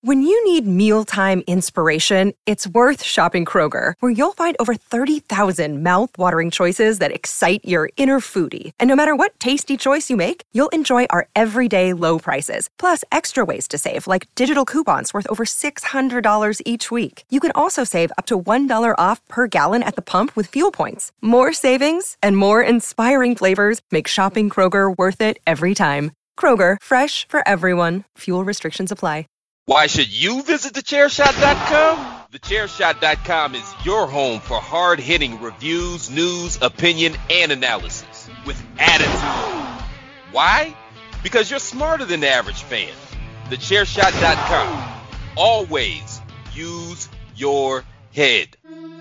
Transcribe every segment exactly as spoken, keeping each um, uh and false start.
When you need mealtime inspiration, it's worth shopping Kroger, where you'll find over thirty thousand mouth-watering choices that excite your inner foodie. And no matter what tasty choice you make, you'll enjoy our everyday low prices, plus extra ways to save, like digital coupons worth over six hundred dollars each week. You can also save up to one dollar off per gallon at the pump with fuel points. More savings and more inspiring flavors make shopping Kroger worth it every time. Kroger, fresh for everyone. Fuel restrictions apply. Why should you visit the chair shot dot com? the chair shot dot com is your home for hard-hitting reviews, news, opinion, and analysis with attitude. Why? Because you're smarter than the average fan. the chair shot dot com. Always use your head.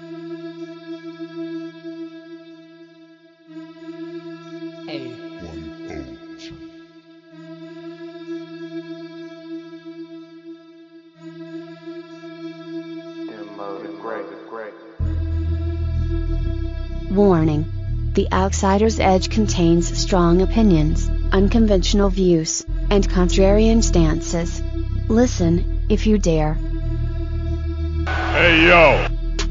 Hey. Warning. The Outsider's Edge contains strong opinions, unconventional views, and contrarian stances. Listen, if you dare. Hey, yo!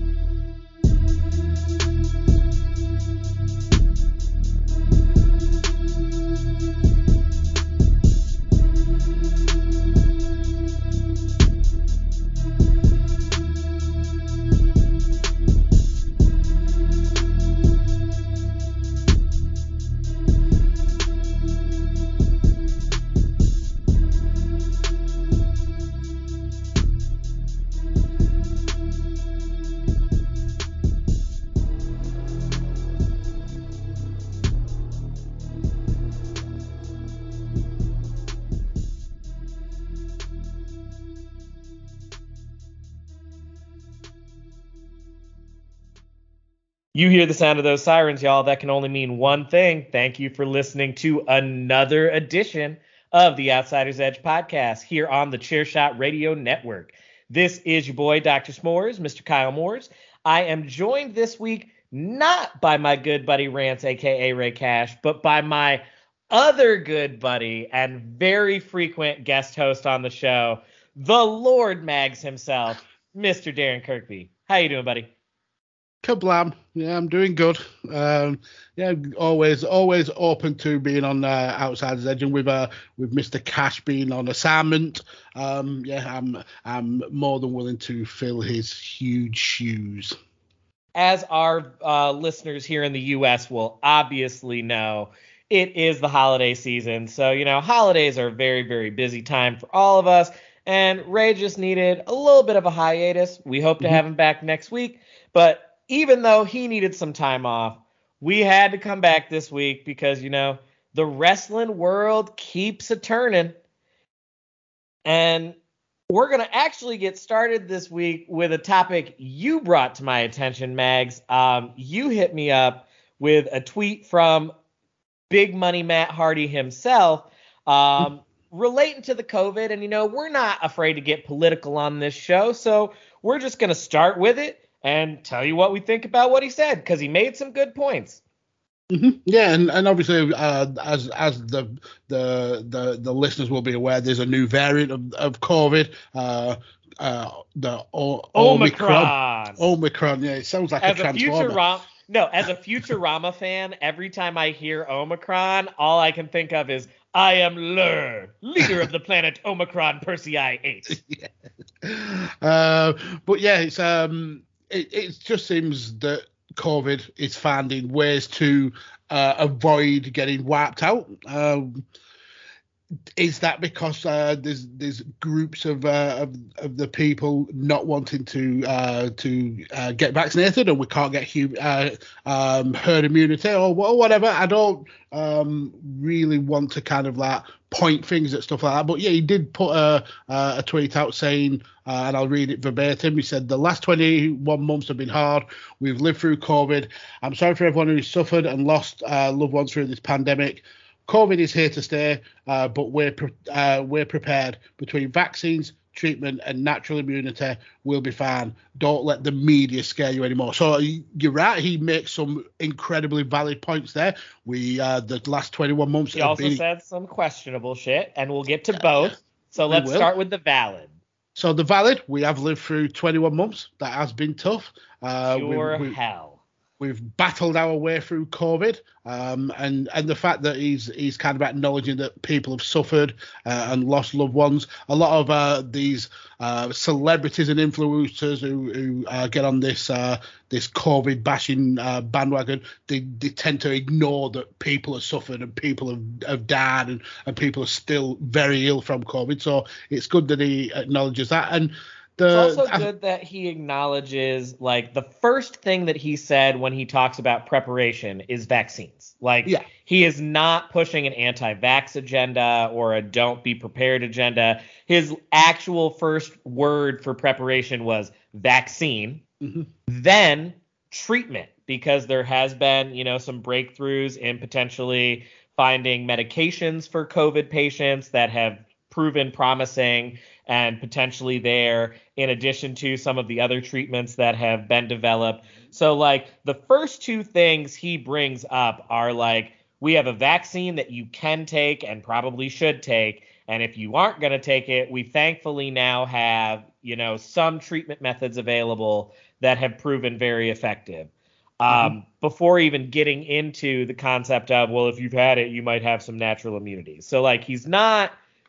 You hear the sound of those sirens, y'all. That can only mean one thing. Thank you for listening to another edition of the Outsider's Edge podcast here on the Chairshot Radio Network. This is your boy, Doctor S'mores, Mister Kyle Moores. I am joined this week not by my good buddy Rance, a k a. Ray Cash, but by my other good buddy and very frequent guest host on the show, the Lord Mags himself, Mister Darren Kirkby. How you doing, buddy? Kablam. Yeah, I'm doing good. Um, yeah, always, always open to being on uh, Outsider's Edge, and with uh, with Mister Cash being on assignment. Um, yeah, I'm I'm more than willing to fill his huge shoes. As our uh, listeners here in the U S will obviously know, it is the holiday season. So, you know, holidays are a very, very busy time for all of us. And Ray just needed a little bit of a hiatus. We hope to mm-hmm. have him back next week. But even though he needed some time off, we had to come back this week because, you know, the wrestling world keeps a turning. And we're going to actually get started this week with a topic you brought to my attention, Mags. Um, you hit me up with a tweet from Big Money Matt Hardy himself um, relating to the COVID. And, you know, we're not afraid to get political on this show, so we're just going to start with it and tell you what we think about what he said, because he made some good points. Mm-hmm. Yeah, and, and obviously, uh, as as the, the the the listeners will be aware, there's a new variant of, of COVID, uh, uh, the o- Omicron. Omicron. Omicron, yeah, it sounds like as a A transformer. Futurama, no, as a Futurama fan, every time I hear Omicron, all I can think of is, I am Lur, leader of the planet Omicron Persei eight. Yeah. Uh, but yeah, it's um. It, it just seems that COVID is finding ways to uh, avoid getting wiped out. Um, is that because uh, there's there's groups of, uh, of of the people not wanting to uh, to uh, get vaccinated, or we can't get hum- uh, um, herd immunity, or whatever? I don't um, really want to kind of like point things at stuff like that. But yeah, he did put a a tweet out saying, uh, and I'll read it verbatim. He said, "The last twenty-one months have been hard. We've lived through COVID. I'm sorry for everyone who's suffered and lost uh, loved ones through this pandemic. COVID is here to stay, uh, but we're pre- uh, we're prepared. Between vaccines, treatment, and natural immunity, we'll be fine. Don't let the media scare you anymore." So you're right. He makes some incredibly valid points there. We uh, the last twenty-one months. He have also been... said some questionable shit, and we'll get to both. So let's start with the valid. So the valid, we have lived through twenty-one months. That has been tough. Uh, Pure we, we, hell. We've battled our way through COVID, um, and and the fact that he's he's kind of acknowledging that people have suffered uh, and lost loved ones. A lot of uh, these uh, celebrities and influencers who, who uh, get on this uh, this COVID bashing uh, bandwagon, they, they tend to ignore that people have suffered and people have, have died and, and people are still very ill from COVID. So it's good that he acknowledges that. And The, it's also good that he acknowledges, like, the first thing that he said when he talks about preparation is vaccines. Like, yeah. he is not pushing an anti-vax agenda or a don't be prepared agenda. His actual first word for preparation was vaccine, mm-hmm. then treatment, because there has been, you know, some breakthroughs in potentially finding medications for COVID patients that have proven promising and potentially there, in addition to some of the other treatments that have been developed. So, like, the first two things he brings up are, like, we have a vaccine that you can take and probably should take, and if you aren't going to take it, we thankfully now have, you know, some treatment methods available that have proven very effective. Mm-hmm. Um, before even getting into the concept of, well, if you've had it, you might have some natural immunity. So, like, he's not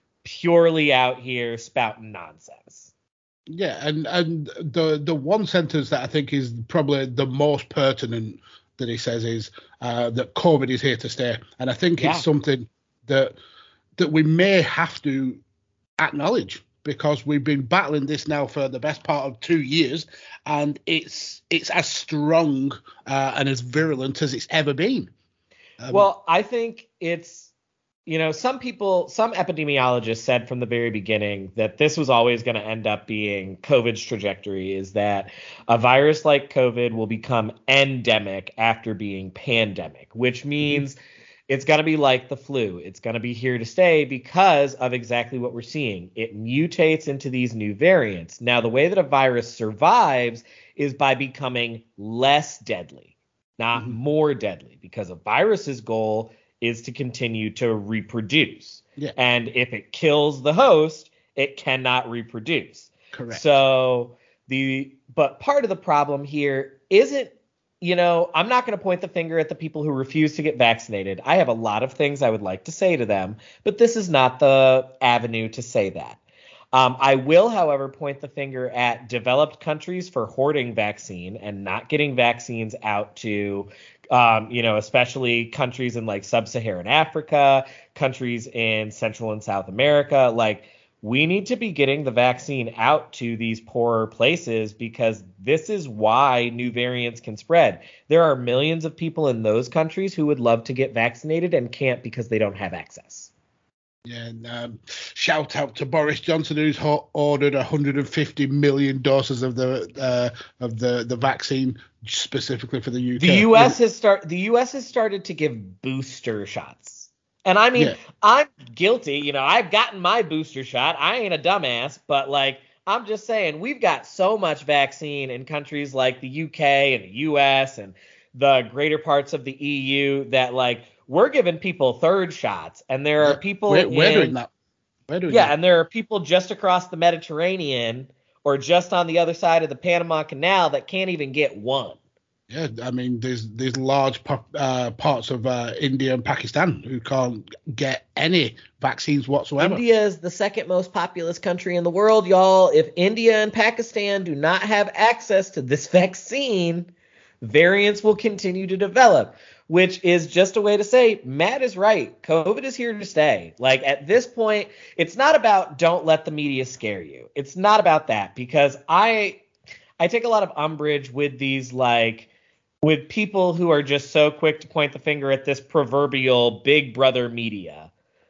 purely out here spouting nonsense. Yeah, and and the the one sentence that I think is probably the most pertinent that he says is uh, that COVID is here to stay, and I think yeah. it's something that that we may have to acknowledge, because we've been battling this now for the best part of two years, and it's it's as strong uh, and as virulent as it's ever been. Um, well, I think it's. You know, some people, some epidemiologists said from the very beginning that this was always going to end up being COVID's trajectory, is that a virus like COVID will become endemic after being pandemic, which means it's going to be like the flu. It's going to be here to stay because of exactly what we're seeing. It mutates into these new variants. Now, the way that a virus survives is by becoming less deadly, not mm-hmm. more deadly, because a virus's goal is to continue to reproduce. Yeah. And if it kills the host, it cannot reproduce. Correct. So the but part of the problem here isn't, you know, I'm not going to point the finger at the people who refuse to get vaccinated. I have a lot of things I would like to say to them, but this is not the avenue to say that. Um, I will, however, point the finger at developed countries for hoarding vaccine and not getting vaccines out to, um, you know, especially countries in like sub-Saharan Africa, countries in Central and South America. Like, we need to be getting the vaccine out to these poorer places, because this is why new variants can spread. There are millions of people in those countries who would love to get vaccinated and can't because they don't have access. Yeah, and um, shout out to Boris Johnson, who's ho- ordered one hundred fifty million doses of the uh, of the, the vaccine specifically for the U K. The U S has start the U S has started to give booster shots, and I mean, yeah. I'm guilty. You know, I've gotten my booster shot. I ain't a dumbass, but like, I'm just saying, we've got so much vaccine in countries like the U K and the U S and the greater parts of the E U that, like, we're giving people third shots, and there are people we're, we're in, doing that. We're doing yeah, that. and there are people just across the Mediterranean or just on the other side of the Panama Canal that can't even get one. Yeah, I mean, there's there's large po- uh, parts of uh, India and Pakistan who can't get any vaccines whatsoever. India is the second most populous country in the world, y'all. If India and Pakistan do not have access to this vaccine, variants will continue to develop, which is just a way to say Matt is right. COVID is here to stay. Like, at this point, it's not about don't let the media scare you. It's not about that, because I I take a lot of umbrage with these, like, with people who are just so quick to point the finger at this proverbial big brother media.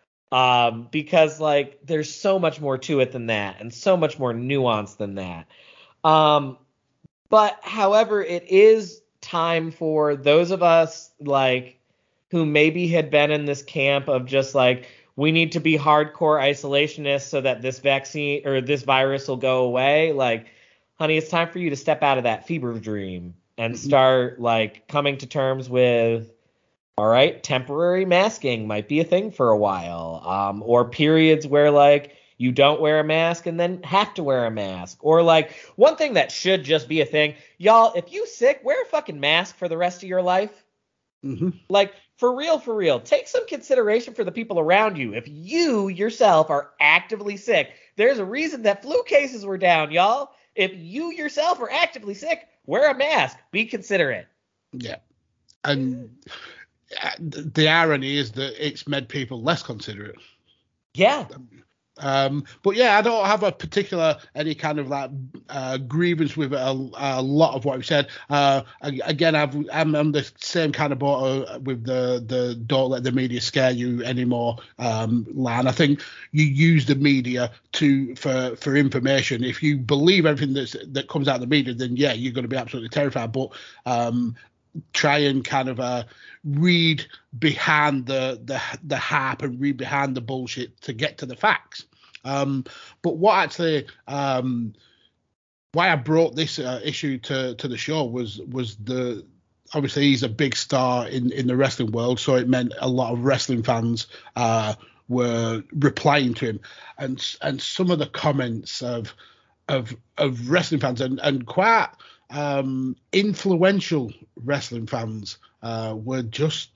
Um, because, like, there's so much more to it than that, and so much more nuance than that. Um, but, however, it is time for those of us, like, who maybe had been in this camp of just like, we need to be hardcore isolationists so that this vaccine or this virus will go away. Like, honey, it's time for you to step out of that fever dream and start, like, coming to terms with, all right, temporary masking might be a thing for a while, um, or periods where, like, you don't wear a mask and then have to wear a mask. Or like one thing that should just be a thing, y'all, if you sick, wear a fucking mask for the rest of your life. Mm-hmm. Like for real, for real, take some consideration for the people around you. If you yourself are actively sick, there's a reason that flu cases were down, y'all. If you yourself are actively sick, wear a mask. Be considerate. Yeah. And the irony is that it's made people less considerate. Yeah. Um, but yeah, I don't have a particular any kind of like uh, grievance with a, a lot of what we've said. Uh, again, I've, I'm on the same kind of boat uh, with the the don't let the media scare you anymore um, line. I think you use the media to for for information. If you believe everything that's, that comes out of the media, then yeah, you're going to be absolutely terrified. But um, try and kind of uh, read behind the, the the hype and read behind the bullshit to get to the facts. Um, but what actually um, why I brought this uh, issue to, to the show was was the obviously he's a big star in, in the wrestling world, so it meant a lot of wrestling fans uh, were replying to him, and and some of the comments of of of wrestling fans and and quite um, influential wrestling fans uh, were just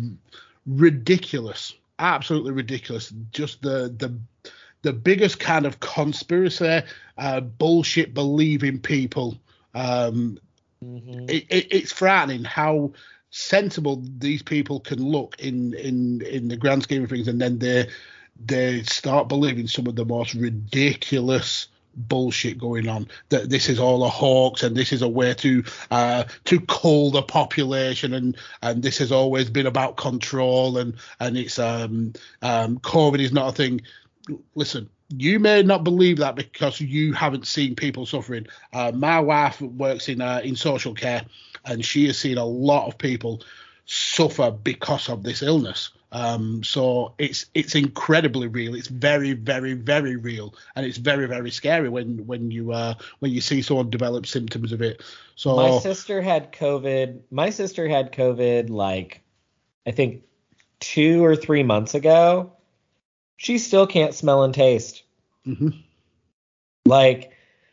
ridiculous, absolutely ridiculous. Just the the the biggest kind of conspiracy, uh, bullshit believing people. Um, mm-hmm. it, it, it's frightening how sensible these people can look in in in the grand scheme of things, and then they they start believing some of the most ridiculous bullshit going on, that this is all a hoax and this is a way to uh to cull the population, and and this has always been about control, and and it's um um COVID is not a thing. Listen, you may not believe that because you haven't seen people suffering. Uh, my wife works in uh, in social care, and she has seen a lot of people suffer because of this illness. Um, so it's it's incredibly real. It's very, very, very real, and it's very, very scary when when you uh, when you see someone develop symptoms of it. So my sister had COVID. My sister had COVID like I think two or three months ago. She still can't smell and taste. Mm-hmm. Like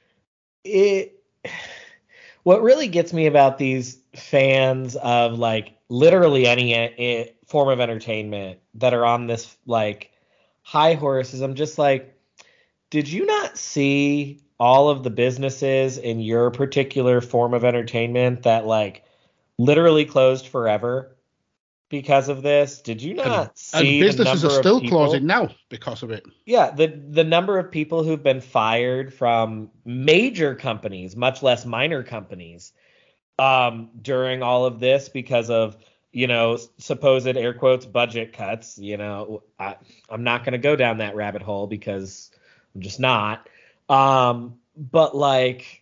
it. What really gets me about these fans of like literally any uh, form of entertainment that are on this like high horse is I'm just like, did you not see all of the businesses in your particular form of entertainment that like literally closed forever because of this? Did you not and, see and businesses the number are still of people, closing now because of it? Yeah, the the number of people who've been fired from major companies, much less minor companies, um, during all of this because of, you know, supposed air quotes budget cuts. You know, I, I'm not going to go down that rabbit hole because I'm just not. Um, but like,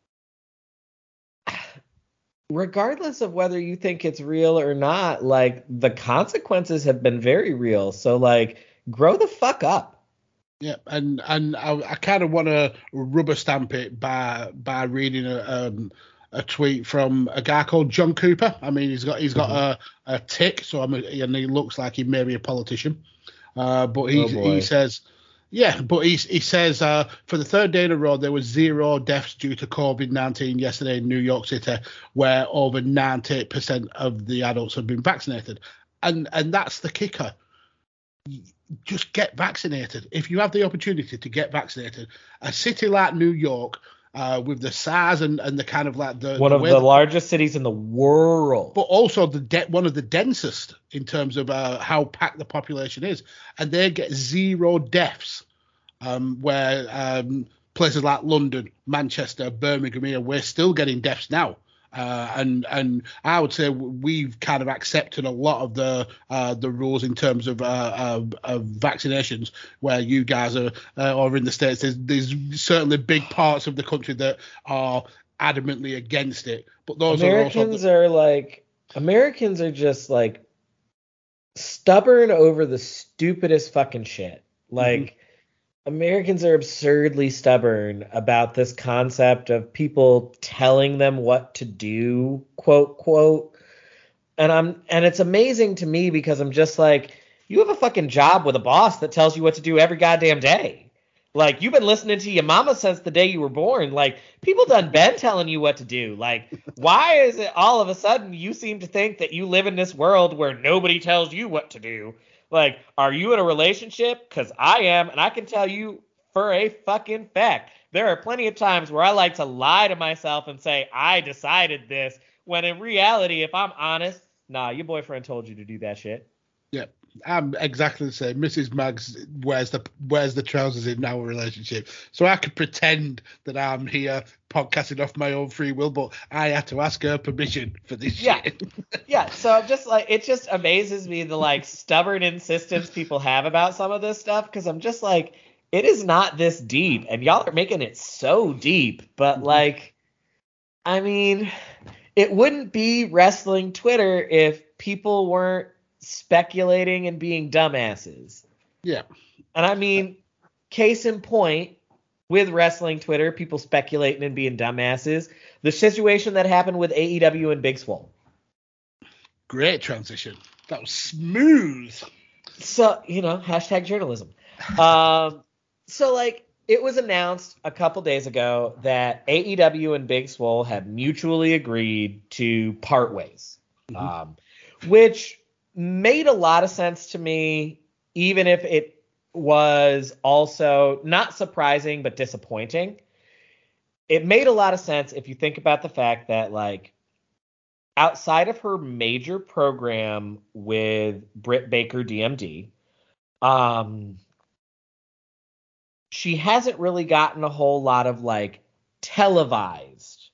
regardless of whether you think it's real or not, like the consequences have been very real. So like, grow the fuck up. Yeah, and and I, I kind of want to rubber stamp it by by reading a um, a tweet from a guy called John Cooper. I mean, he's got he's got mm-hmm. a, a tick, so I'm a, and he looks like he may be a politician. Uh, but he oh he says, yeah, but he he says uh, for the third day in a row there was zero deaths due to COVID nineteen yesterday in New York City, where over ninety percent of the adults have been vaccinated, and and that's the kicker. Just get vaccinated. If you have the opportunity to get vaccinated, a city like New York, uh, with the size and, and the kind of like the one the of the, the largest cities in the world, but also the de- one of the densest in terms of uh, how packed the population is, and they get zero deaths, um, where um, places like London, Manchester, Birmingham, here, we're still getting deaths now. Uh, and and I would say we've kind of accepted a lot of the uh, the rules in terms of, uh, of, of vaccinations, where you guys are uh, over in the States. There's, there's certainly big parts of the country that are adamantly against it. But those Americans are, also the- are like Americans are just like stubborn over the stupidest fucking shit. Like. Mm-hmm. Americans are absurdly stubborn about this concept of people telling them what to do, quote, quote. And I'm and it's amazing to me because I'm just like, you have a fucking job with a boss that tells you what to do every goddamn day. Like, you've been listening to your mama since the day you were born. Like, people done been telling you what to do. Like, why is it all of a sudden you seem to think that you live in this world where nobody tells you what to do? Like, are you in a relationship? Because I am, and I can tell you for a fucking fact, there are plenty of times where I like to lie to myself and say, I decided this, when in reality, if I'm honest, nah, your boyfriend told you to do that shit. Yeah. I'm exactly the same. Missus Maggs wears the wears the trousers in our relationship, so I could pretend that I'm here podcasting off my own free will, but I had to ask her permission for this yeah. shit. Yeah, so I'm just like, it just amazes me the like stubborn insistence people have about some of this stuff, because I'm just like, it is not this deep, and y'all are making it so deep, but mm-hmm. like, I mean, it wouldn't be wrestling Twitter if people weren't speculating and being dumbasses. Yeah. And I mean, case in point, with wrestling Twitter, people speculating and being dumbasses, the situation that happened with A E W and Big Swole. Great transition. That was smooth. So, you know, hashtag journalism. um, so, like, it was announced a couple days ago that A E W and Big Swole have mutually agreed to part ways, mm-hmm. um, which made a lot of sense to me, even if it was also not surprising but disappointing. It made a lot of sense if you think about the fact that, like, outside of her major program with Britt Baker D M D, um, she hasn't really gotten a whole lot of, like, televised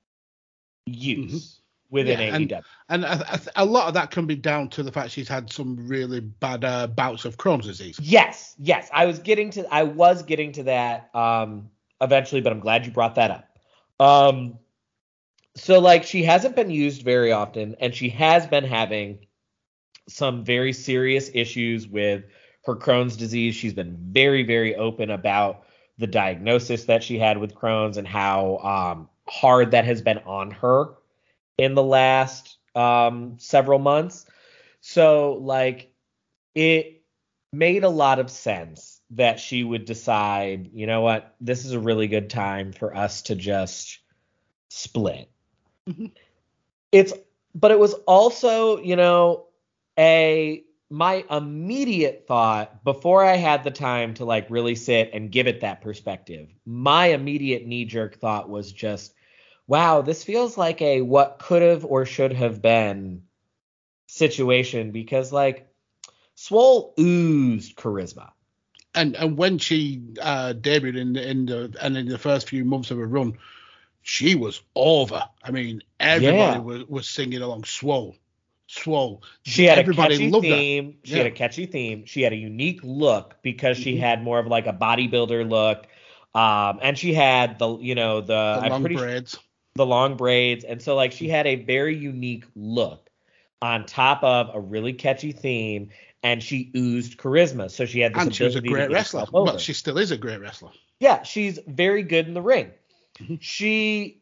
use. Mm-hmm. Within yeah, A E W. And, and a, a lot of that can be down to the fact she's had some really bad uh, bouts of Crohn's disease. Yes, yes. I was getting to I was getting to that um, eventually, but I'm glad you brought that up. Um, so, like, she hasn't been used very often, and she has been having some very serious issues with her Crohn's disease. She's been very, very open about the diagnosis that she had with Crohn's and how um, hard that has been on her in the last um, several months. So, like, it made a lot of sense that she would decide, you know what, this is a really good time for us to just split. Mm-hmm. It's, but it was also, you know, a, my immediate thought before I had the time to, like, really sit and give it that perspective, my immediate knee-jerk thought was just, wow, this feels like a what could have or should have been situation, because, like, Swole oozed charisma. And and when she uh, debuted in the, in the and in the first few months of her run, she was over. I mean, everybody yeah. was, was singing along. Swole, Swole. She had everybody a catchy loved theme. Her. She yeah. had a catchy theme. She had a unique look because she mm-hmm. had more of like a bodybuilder look, um, and she had the you know the, the I'm long pretty braids. the long braids. And so, like, she had a very unique look on top of a really catchy theme, and she oozed charisma. So she had this and she was a great wrestler. Well, she still is a great wrestler. Yeah, she's very good in the ring. Mm-hmm. She,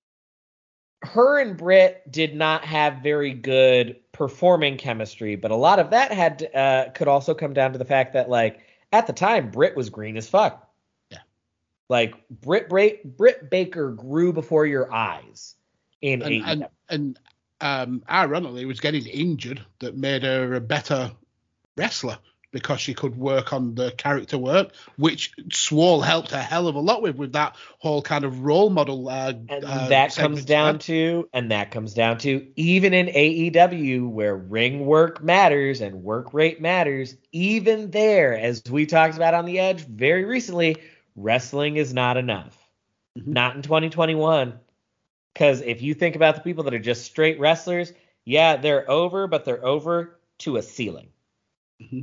her and Britt did not have very good performing chemistry, but a lot of that had to, uh, could also come down to the fact that, like, at the time, Britt was green as fuck. Like, Britt, Britt, Britt Baker grew before your eyes in and, A E W. And, and um, ironically, was getting injured that made her a better wrestler because she could work on the character work, which Swole helped a hell of a lot with, with that whole kind of role model. Uh, and uh, that comes down to, and that comes down to, even in A E W, where ring work matters and work rate matters, even there, as we talked about on The Edge very recently, wrestling is not enough. Mm-hmm. Not in twenty twenty-one. Because if you think about the people that are just straight wrestlers, yeah, they're over, but they're over to a ceiling. Mm-hmm.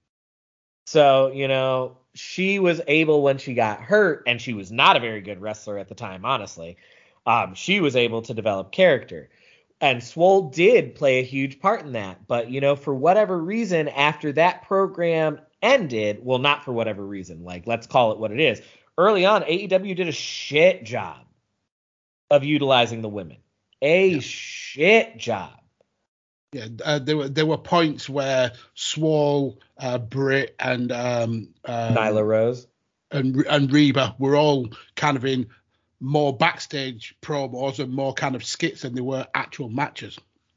So, you know, she was able, when she got hurt, and she was not a very good wrestler at the time, honestly, um, she was able to develop character. And Swole did play a huge part in that. But, you know, for whatever reason, after that program ended, well, not for whatever reason, like, let's call it what it is. Early on, A E W did a shit job of utilizing the women. A yeah. shit job. Yeah, uh, there were there were points where Swole, uh, Britt, and um, um, Nyla Rose. and and Reba were all kind of in more backstage promos and more kind of skits than they were actual matches.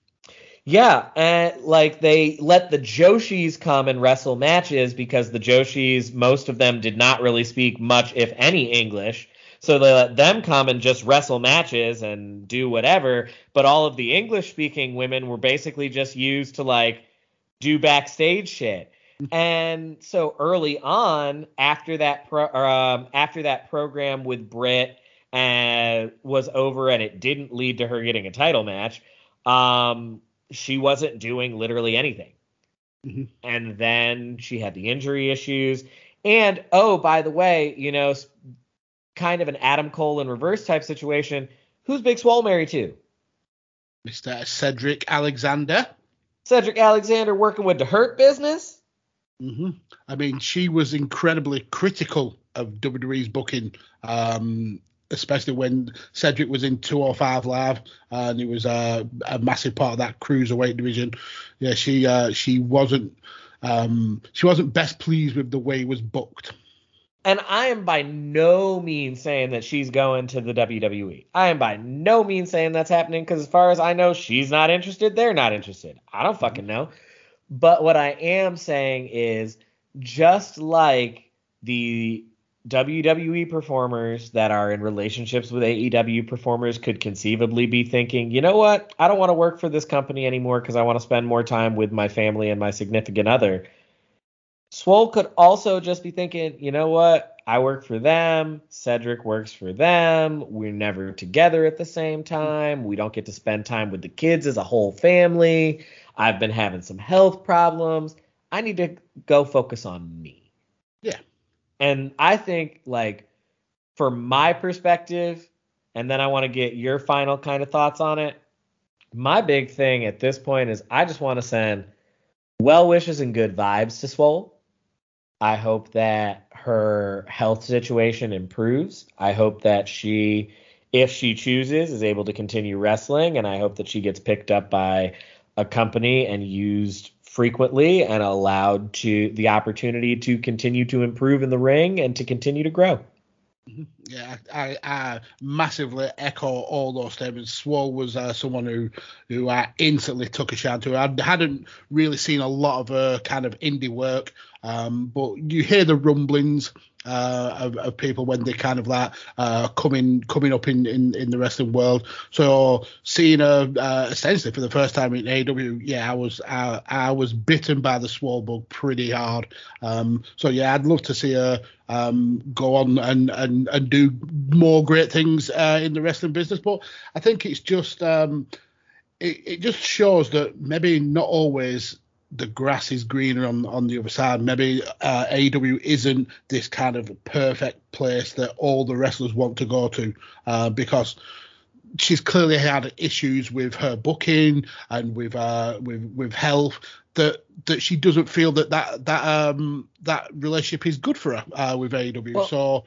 Yeah, and like they let the Joshis come and wrestle matches because the Joshis, most of them did not really speak much, if any, English. So they let them come and just wrestle matches and do whatever. But all of the English-speaking women were basically just used to like do backstage shit. And so early on, after that pro- um, after that program with Britt and was over and it didn't lead to her getting a title match, um, she wasn't doing literally anything. Mm-hmm. And then she had the injury issues. And, oh, by the way, you know, kind of an Adam Cole in reverse type situation. Who's Big Swole married to? Mister Cedric Alexander. Cedric Alexander working with the Hurt Business? Mm-hmm. I mean, she was incredibly critical of W W E's booking, um, especially when Cedric was in two oh five Live, uh, and he was uh, a massive part of that cruiserweight division. Yeah, she uh, she wasn't um, she wasn't best pleased with the way he was booked. And I am by no means saying that she's going to the W W E. I am by no means saying that's happening because as far as I know, she's not interested. They're not interested. I don't fucking know. But what I am saying is just like the W W E performers that are in relationships with A E W performers could conceivably be thinking, you know what? I don't want to work for this company anymore because I want to spend more time with my family and my significant other. Swole could also just be thinking, you know what? I work for them. Cedric works for them. We're never together at the same time. We don't get to spend time with the kids as a whole family. I've been having some health problems. I need to go focus on me. Yeah. And I think, like, from my perspective, and then I want to get your final kind of thoughts on it. My big thing at this point is I just want to send well wishes and good vibes to Swole. I hope that her health situation improves. I hope that she, if she chooses, is able to continue wrestling. And I hope that she gets picked up by a company and used frequently and allowed to the opportunity to continue to improve in the ring and to continue to grow. Yeah, I, I massively echo all those statements. Swole was uh, someone who who I instantly took a shine to. I hadn't really seen a lot of her kind of indie work, um, but you hear the rumblings uh, of, of people when they kind of like uh, coming coming up in, in, in the wrestling world. So seeing her uh, essentially for the first time in A E W, yeah, I was I, I was bitten by the Swole bug pretty hard. Um, so yeah, I'd love to see her um, go on and, and, and do more great things uh, in the wrestling business. But I think it's just um, it, it just shows that maybe not always the grass is greener on, on the other side. Maybe uh, A E W isn't this kind of perfect place that all the wrestlers want to go to uh, because she's clearly had issues with her booking and with uh, with with health that that she doesn't feel that that that um that relationship is good for her uh, with A E W. Well, so.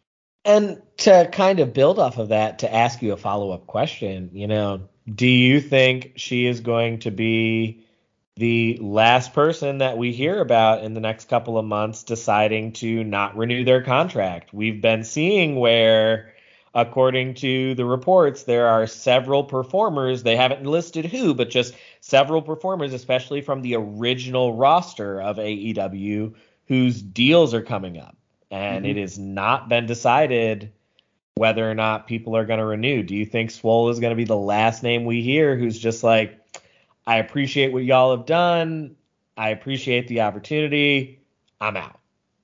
And to kind of build off of that, to ask you a follow-up question, you know, do you think she is going to be the last person that we hear about in the next couple of months deciding to not renew their contract? We've been seeing where, according to the reports, there are several performers, they haven't listed who, but just several performers, especially from the original roster of A E W, whose deals are coming up. And mm-hmm. It has not been decided whether or not people are going to renew. Do you think Swole is going to be the last name we hear who's just like, I appreciate what y'all have done. I appreciate the opportunity. I'm out.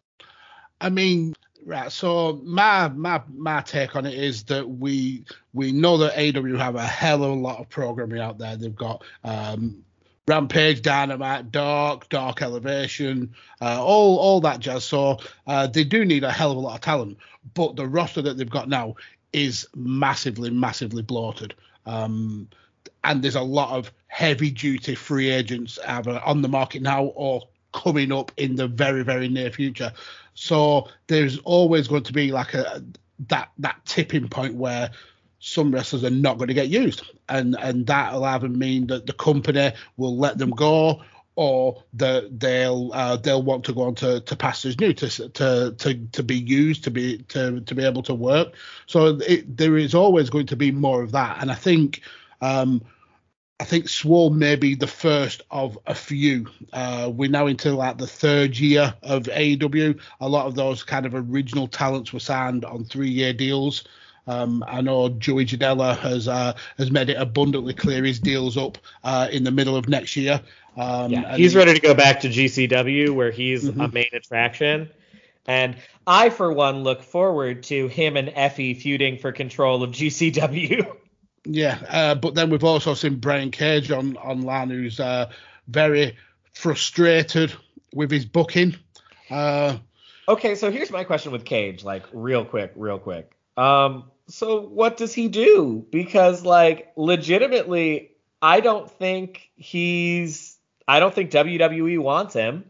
I mean, right. So my my my take on it is that we we know that A E W have a hell of a lot of programming out there. They've got um, Rampage, Dynamite, Dark, Dark Elevation, uh, all all that jazz. So uh, they do need a hell of a lot of talent. But the roster that they've got now is massively, massively bloated. Um, and there's a lot of heavy-duty free agents either on the market now or coming up in the very, very near future. So there's always going to be like a that that tipping point where some wrestlers are not going to get used, and and that'll either mean that the company will let them go, or the, they'll uh, they'll want to go on to, to pastures new to to to to be used to be to to be able to work. So it, there is always going to be more of that, and I think. Um, I think Swole may be the first of a few. Uh, we're now into like the third year of A E W. A lot of those kind of original talents were signed on three-year deals. Um, I know Joey Janela has uh, has made it abundantly clear his deal's up uh, in the middle of next year. Um, yeah, he's ready to go back to G C W where he's mm-hmm. a main attraction. And I, for one, look forward to him and Effie feuding for control of G C W. Yeah, uh, but then we've also seen Brian Cage on online, who's uh, very frustrated with his booking. Uh, okay, so here's my question with Cage, like real quick, real quick. Um, so what does he do? Because like legitimately, I don't think he's, I don't think W W E wants him.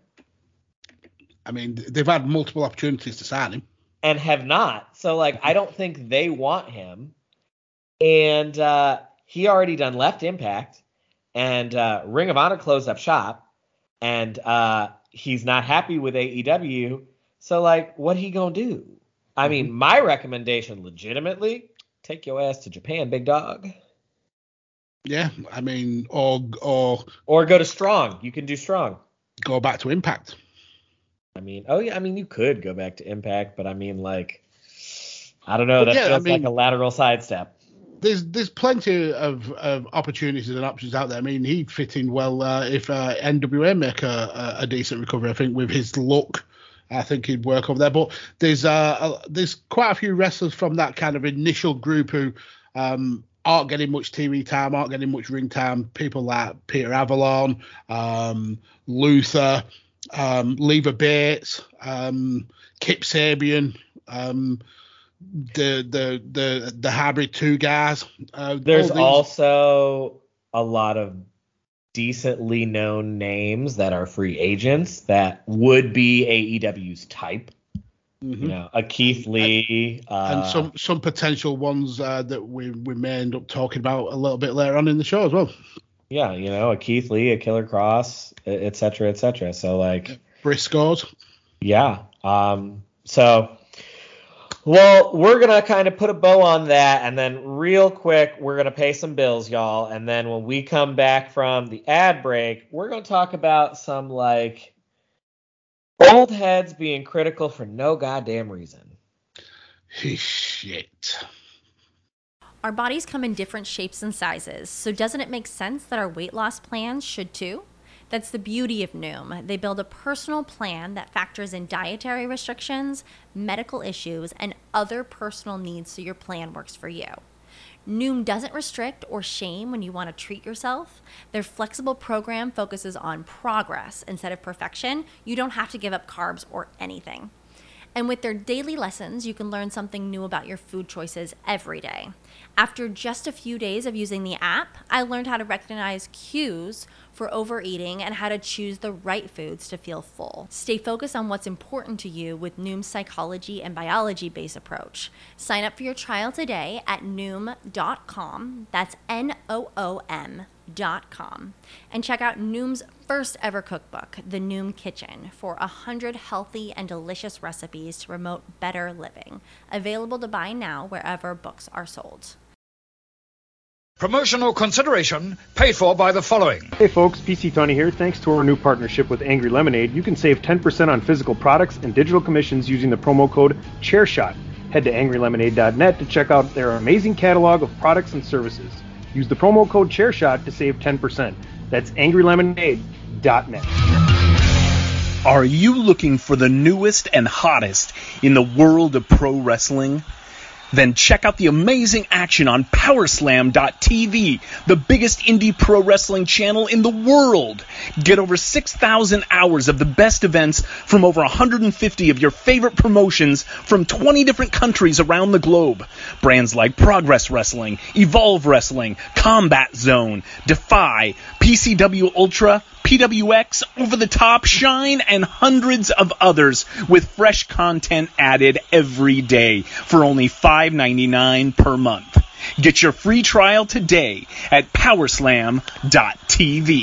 I mean, they've had multiple opportunities to sign him. And have not. So like, I don't think they want him. And uh, he already done left Impact, and uh, Ring of Honor closed up shop, and uh, he's not happy with A E W. So, like, what he gonna do? I mm-hmm. mean, my recommendation, legitimately, take your ass to Japan, big dog. Yeah, I mean, or or or go to Strong. You can do Strong. Go back to Impact. I mean, oh yeah, I mean, you could go back to Impact, but I mean, like, I don't know. That yeah, feels I mean, like a lateral sidestep. There's there's plenty of, of opportunities and options out there. I mean, he'd fit in well uh, if uh, N W A make a, a, a decent recovery. I think with his look, I think he'd work over there. But there's uh, a, there's quite a few wrestlers from that kind of initial group who um, aren't getting much T V time, aren't getting much ring time. People like Peter Avalon, um, Luther, um, Leva Bates, um, Kip Sabian. Um, the the the the hybrid two guys. Uh, There's also a lot of decently known names that are free agents that would be A E W's type. Mm-hmm. You know, a Keith Lee, and, uh, and some some potential ones uh, that we we may end up talking about a little bit later on in the show as well. Yeah, you know, a Keith Lee, a Killer Cross, et cetera, et cetera. So like Briscoes. Yeah. Um. So. Well, we're going to kind of put a bow on that, and then real quick, we're going to pay some bills, y'all. And then when we come back from the ad break, we're going to talk about some, like, old heads being critical for no goddamn reason. Shit. Our bodies come in different shapes and sizes, so doesn't it make sense that our weight loss plans should too? That's the beauty of Noom. They build a personal plan that factors in dietary restrictions, medical issues, and other personal needs so your plan works for you. Noom doesn't restrict or shame when you want to treat yourself. Their flexible program focuses on progress instead of perfection. You don't have to give up carbs or anything. And with their daily lessons, you can learn something new about your food choices every day. After just a few days of using the app, I learned how to recognize cues for overeating and how to choose the right foods to feel full. Stay focused on what's important to you with Noom's psychology and biology-based approach. Sign up for your trial today at noom dot com. That's N O O M dot com. And check out Noom's first ever cookbook, The Noom Kitchen, for one hundred healthy and delicious recipes to promote better living. Available to buy now wherever books are sold. Promotional consideration paid for by the following. Hey folks, P C Tony here. Thanks to our new partnership with Angry Lemonade, you can save ten percent on physical products and digital commissions using the promo code ChairShot. Head to angry lemonade dot net to check out their amazing catalog of products and services. Use the promo code ChairShot to save ten percent. That's angry lemonade dot net. Are you looking for the newest and hottest in the world of pro wrestling? Then check out the amazing action on power slam dot t v, the biggest indie pro wrestling channel in the world. Get over six thousand hours of the best events from over one hundred fifty of your favorite promotions from twenty different countries around the globe. Brands like Progress Wrestling, Evolve Wrestling, Combat Zone, Defy, P C W Ultra, P W X, Over the Top, Shine, and hundreds of others with fresh content added every day for only five dollars and ninety-nine cents per month. Get your free trial today at power slam dot t v.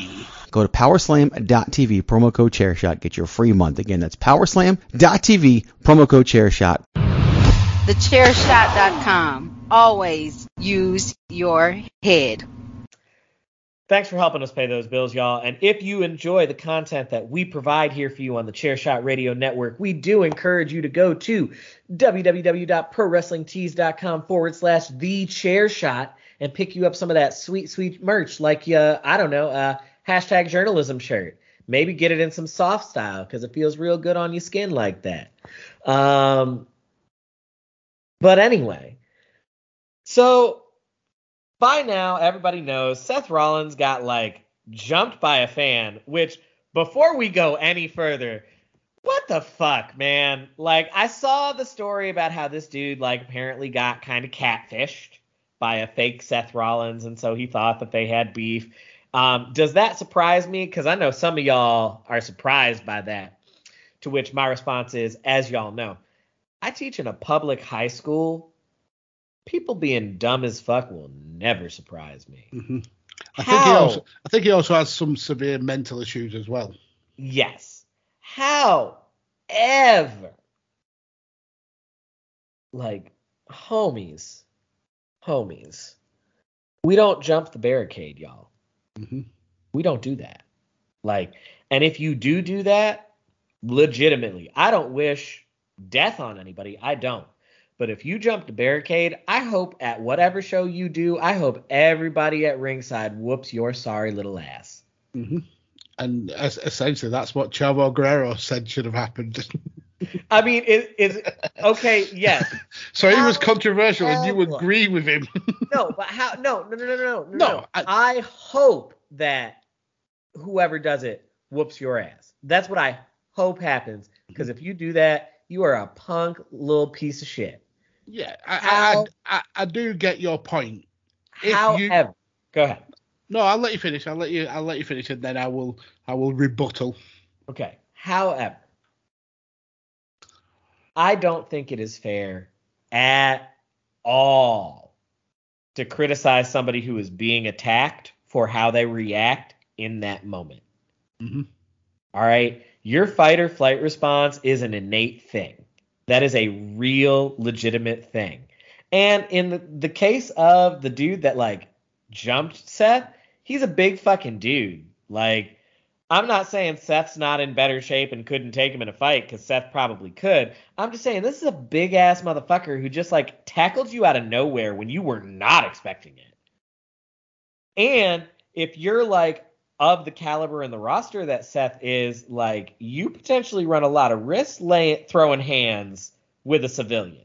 Go to powerslam dot t v, promo code ChairShot, get your free month. Again, that's powerslam dot t v, promo code ChairShot. the chair shot dot com. Always use your head. Thanks for helping us pay those bills, y'all. And if you enjoy the content that we provide here for you on the Chairshot Radio Network, we do encourage you to go to www.prowrestlingtees.com forward slash the Chairshot and pick you up some of that sweet, sweet merch like, uh, I don't know, uh, hashtag journalism shirt. Maybe get it in some soft style because it feels real good on your skin like that. Um, but anyway, so by now, everybody knows Seth Rollins got, like, jumped by a fan, which, before we go any further, what the fuck, man? Like, I saw the story about how this dude, like, apparently got kind of catfished by a fake Seth Rollins, and so he thought that they had beef. Um, does that surprise me? Because I know some of y'all are surprised by that, to which my response is, as y'all know, I teach in a public high school. People being dumb as fuck will never surprise me. Mm-hmm. I How? think he also, I think he also has some severe mental issues as well. Yes. However, like, homies, homies, we don't jump the barricade, y'all. Mm-hmm. We don't do that. Like, and if you do do that, legitimately, I don't wish death on anybody. I don't. But if you jump the barricade, I hope at whatever show you do, I hope everybody at ringside whoops your sorry little ass. Mm-hmm. And as, essentially, that's what Chavo Guerrero said should have happened. I mean, it is okay. Yes. So he was controversial, and you However- agree with him. No, but how? No, no, no, no, no, no. No, no. I- I hope that whoever does it whoops your ass. That's what I hope happens. Because if you do that, you are a punk little piece of shit. Yeah, I, How- I, I, I do get your point. If However, you, go ahead. no, I'll let you finish. I'll let you. I'll let you finish, and then I will. I will rebuttal. Okay. However, I don't think it is fair at all to criticize somebody who is being attacked for how they react in that moment. Mm-hmm. All right. Your fight or flight response is an innate thing. That is a real legitimate thing. And in the, the case of the dude that like jumped Seth, he's a big fucking dude. Like, I'm not saying Seth's not in better shape and couldn't take him in a fight, because Seth probably could. I'm just saying this is a big ass motherfucker who just like tackled you out of nowhere when you were not expecting it. And if you're like of the caliber and the roster that Seth is, like, you potentially run a lot of risks lay- throwing hands with a civilian.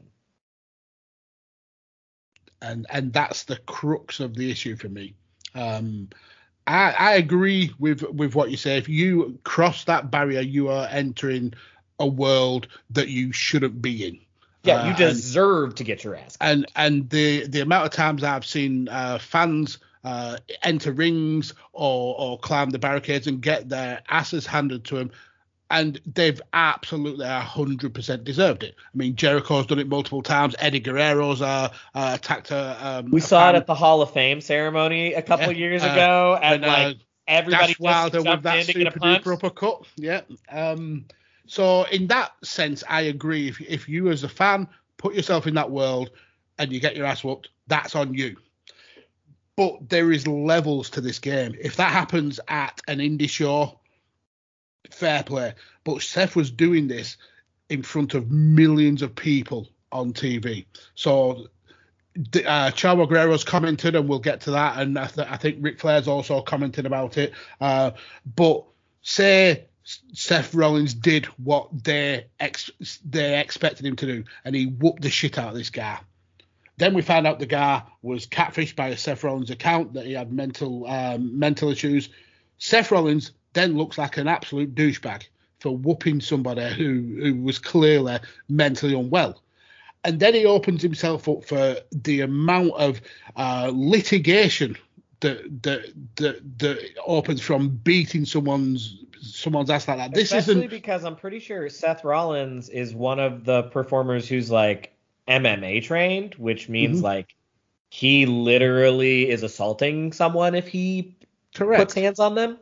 And and that's the crux of the issue for me. Um, I, I agree with with what you say. If you cross that barrier, you are entering a world that you shouldn't be in. Yeah, you Uh, deserve to get your ass. And and the the amount of times I've seen uh, fans uh, enter rings or or climb the barricades and get their asses handed to them, and they've absolutely one hundred percent deserved it. I mean, Jericho's done it multiple times. Eddie Guerrero's uh, uh, attacked a. Um, we a saw fan. it at the Hall of Fame ceremony a couple Yeah, years uh, ago, and when, uh, like everybody Dash just Wilder with jumped that in to get a super punch. duper uppercut. Yeah. Um, so in that sense, I agree. If if you as a fan put yourself in that world and you get your ass whooped, that's on you. But there is levels to this game. If that happens at an indie show, fair play. But Seth was doing this in front of millions of people on T V. So uh, Chavo Guerrero's commented, and we'll get to that. And I, th- I think Ric Flair's also commented about it. Uh, but say Seth Rollins did what they ex- they expected him to do, and he whooped the shit out of this guy. Then we found out the guy was catfished by a Seth Rollins account, that he had mental um, mental issues. Seth Rollins then looks like an absolute douchebag for whooping somebody who, who was clearly mentally unwell. And then he opens himself up for the amount of uh, litigation that, that that that opens from beating someone's someone's ass like that. This Especially isn't because I'm pretty sure Seth Rollins is one of the performers who's like M M A trained, which means Mhm. like he literally is assaulting someone if he correct. puts hands on them.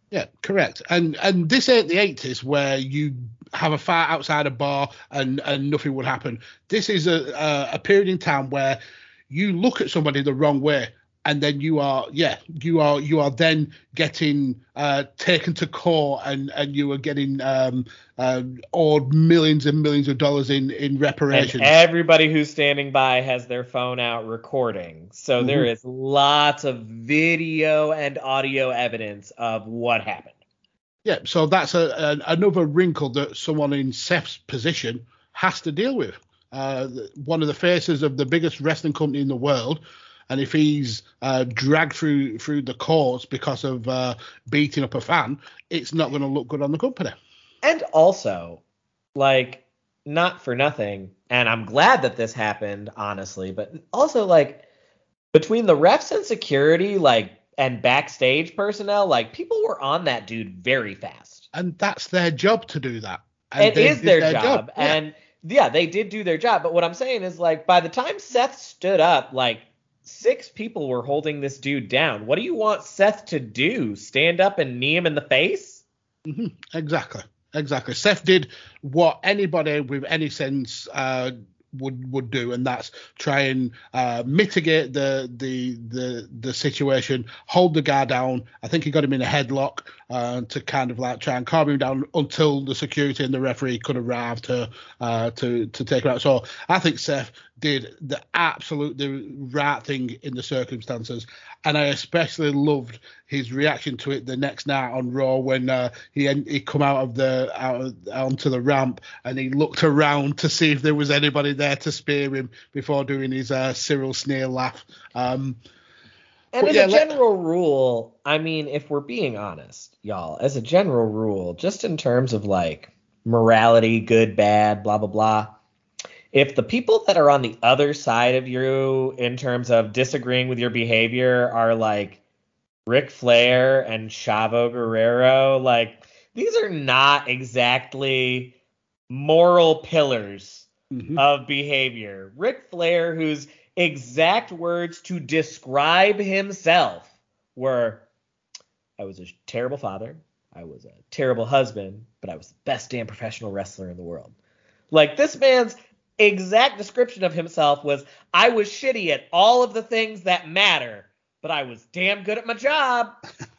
Yeah, correct. And and this ain't the eighties where you have a fight outside a bar and, and nothing would happen. This is a, a a period in time where you look at somebody the wrong way, and then you are yeah you are you are then getting uh, taken to court, and, and you are getting um, uh, owed millions and millions of dollars in in reparations. And everybody who's standing by has their phone out recording, so mm-hmm. there is lots of video and audio evidence of what happened. Yeah, so that's a, a another wrinkle that someone in Seth's position has to deal with. Uh, one of the faces of the biggest wrestling company in the world, and if he's uh, dragged through through the courts because of uh, beating up a fan, it's not going to look good on the company. And also, like, not for nothing, and I'm glad that this happened, honestly, but also, like, between the refs and security, like, and backstage personnel, like, people were on that dude very fast. And that's their job to do that. And it is their, their job. job. Yeah. And, yeah, they did do their job. But what I'm saying is, like, by the time Seth stood up, like, six people were holding this dude down. What do you want Seth to do? Stand up and knee him in the face? Mm-hmm. Exactly. Exactly. Seth did what anybody with any sense uh, would would do, and that's try and uh, mitigate the the the the situation, hold the guy down. I think he got him in a headlock uh, to kind of like try and calm him down until the security and the referee could arrive to uh, to to take him out. So I think Seth did the absolute the right thing in the circumstances, and I especially loved his reaction to it the next night on Raw when uh, he he come out of the out of, onto the ramp and he looked around to see if there was anybody there to spear him before doing his uh, Cyril Sneer laugh. Um, and as yeah, a general let, rule, I mean, if we're being honest, y'all, as a general rule, just in terms of like morality, good, bad, blah blah blah. If the people that are on the other side of you in terms of disagreeing with your behavior are like Ric Flair and Chavo Guerrero, like these are not exactly moral pillars mm-hmm. of behavior. Ric Flair, whose exact words to describe himself were, I was a terrible father, I was a terrible husband, but I was the best damn professional wrestler in the world. Like this man's exact description of himself was, I was shitty at all of the things that matter, but I was damn good at my job.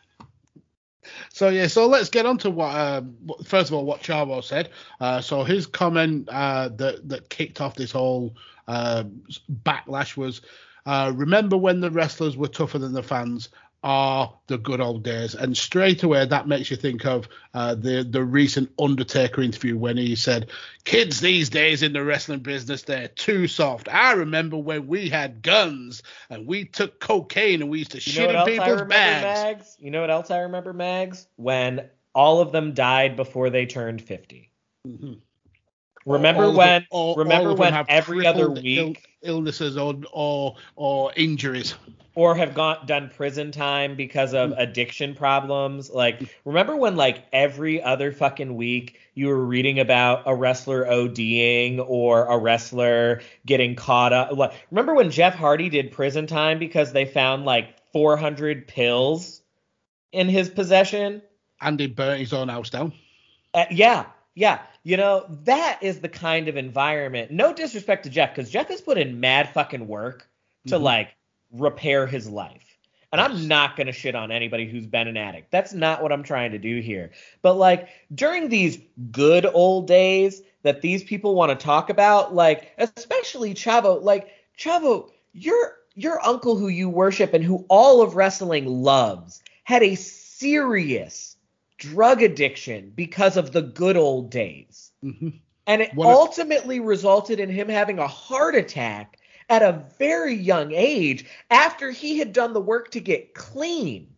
So yeah, so let's get on to what uh, first of all what Chavo said. Uh, so his comment uh, that that kicked off this whole uh, backlash was, uh, remember when the wrestlers were tougher than the fans? Are the good old days. And straight away that makes you think of uh, the the recent Undertaker interview when he said, kids these days in the wrestling business, they're too soft. I remember when we had guns and we took cocaine and we used to you shit in people's bags. Mags? You know what else I remember, Mags? When all of them died before they turned fifty. Mm-hmm. Remember all when them, all, remember all when every other week Ill, illnesses or, or or injuries or have gone done prison time because of addiction problems. Like, remember when like every other fucking week you were reading about a wrestler ODing or a wrestler getting caught up? Like, remember when Jeff Hardy did prison time because they found like four hundred pills in his possession? And he burnt his own house down. Uh, yeah. Yeah, you know, that is the kind of environment. No disrespect to Jeff, because Jeff has put in mad fucking work to, mm-hmm. like, repair his life. And yes. I'm not going to shit on anybody who's been an addict. That's not what I'm trying to do here. But, like, during these good old days that these people want to talk about, like, especially Chavo, like, Chavo, your your uncle who you worship and who all of wrestling loves had a serious drug addiction because of the good old days. Mm-hmm. And it what ultimately if- resulted in him having a heart attack at a very young age after he had done the work to get clean.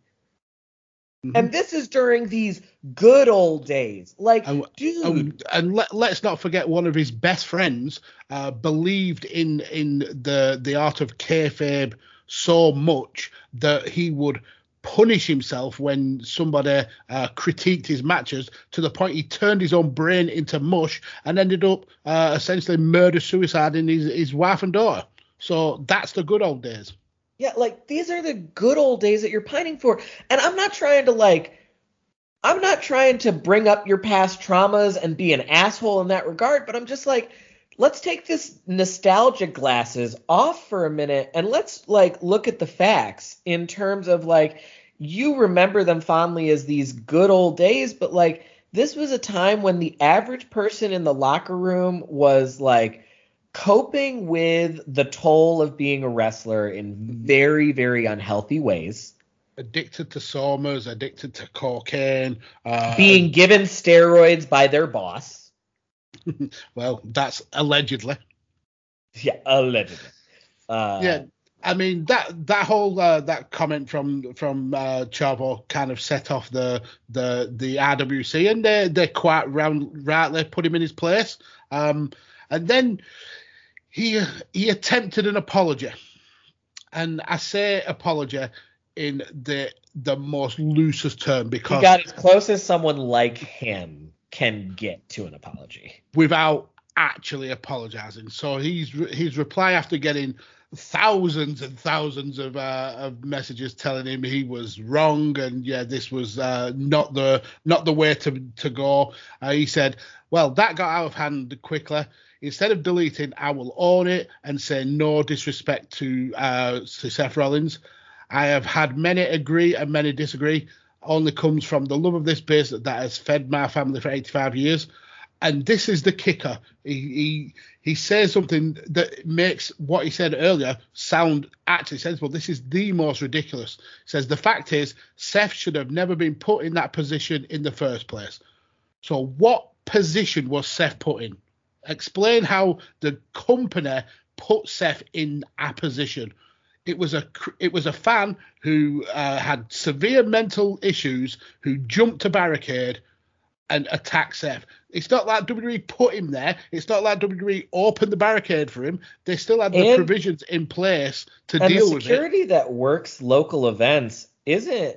Mm-hmm. And this is during these good old days. Like, and, dude. And, and let, let's not forget one of his best friends uh, believed in in the, the art of kayfabe so much that he would punish himself when somebody uh, critiqued his matches to the point he turned his own brain into mush and ended up uh, essentially murder-suicide in his, his wife and daughter. So that's the good old days. Yeah, like, these are the good old days that you're pining for. And I'm not trying to, like, I'm not trying to bring up your past traumas and be an asshole in that regard, but I'm just like, let's take this nostalgia glasses off for a minute and let's like look at the facts in terms of like, you remember them fondly as these good old days, but like this was a time when the average person in the locker room was like coping with the toll of being a wrestler in very, very unhealthy ways. Addicted to somas, addicted to cocaine, uh, being given steroids by their boss. Well, that's allegedly. Yeah, allegedly. Uh, yeah, I mean that that whole uh, that comment from from uh, Chavo kind of set off the the the R W C, and they they quite round rightly put him in his place. Um, and then he he attempted an apology, and I say apology in the the most loosest term because he got as close as someone like him can get to an apology without actually apologizing. So he's his reply after getting thousands and thousands of uh, of messages telling him he was wrong and yeah this was uh, not the not the way to to go. Uh, he said, well, that got out of hand quickly. Instead of deleting, I will own it and say no disrespect to uh, to Seth Rollins. I have had many agree and many disagree. Only comes from the love of this business that has fed my family for eighty-five years. And this is the kicker. He he, he says something that makes what he said earlier sound actually sensible. This is the most ridiculous. He says, the fact is, Seth should have never been put in that position in the first place. So what position was Seth put in? Explain how the company put Seth in a position. It was a it was a fan who uh, had severe mental issues who jumped a barricade and attacked Seth. It's not like W W E put him there. It's not like W W E opened the barricade for him. They still had the and, provisions in place to and deal with it. The security that works local events isn't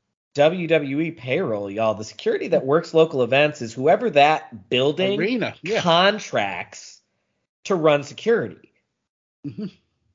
W W E payroll, y'all. The security that works local events is whoever that building Arena, yeah. contracts to run security. Mm-hmm.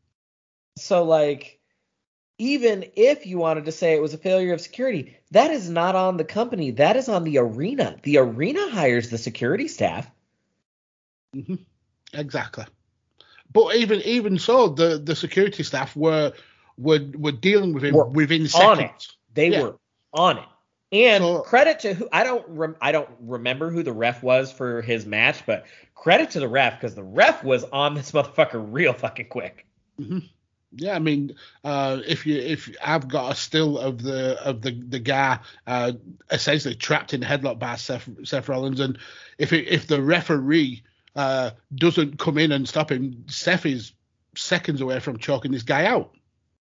So, like, even if you wanted to say it was a failure of security, that is not on the company. That is on the arena. The arena hires the security staff. Mm-hmm. Exactly. But even even so, the, the security staff were were were dealing with him were within on seconds. It. They yeah. were on it. And so, credit to who I don't rem, I don't remember who the ref was for his match, but credit to the ref because the ref was on this motherfucker real fucking quick. Mm-hmm. Yeah, I mean, uh, if you if I've got a still of the of the the guy uh, essentially trapped in a headlock by Seth, Seth Rollins, and if it, if the referee uh, doesn't come in and stop him, Seth is seconds away from choking this guy out.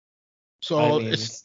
So I mean, it's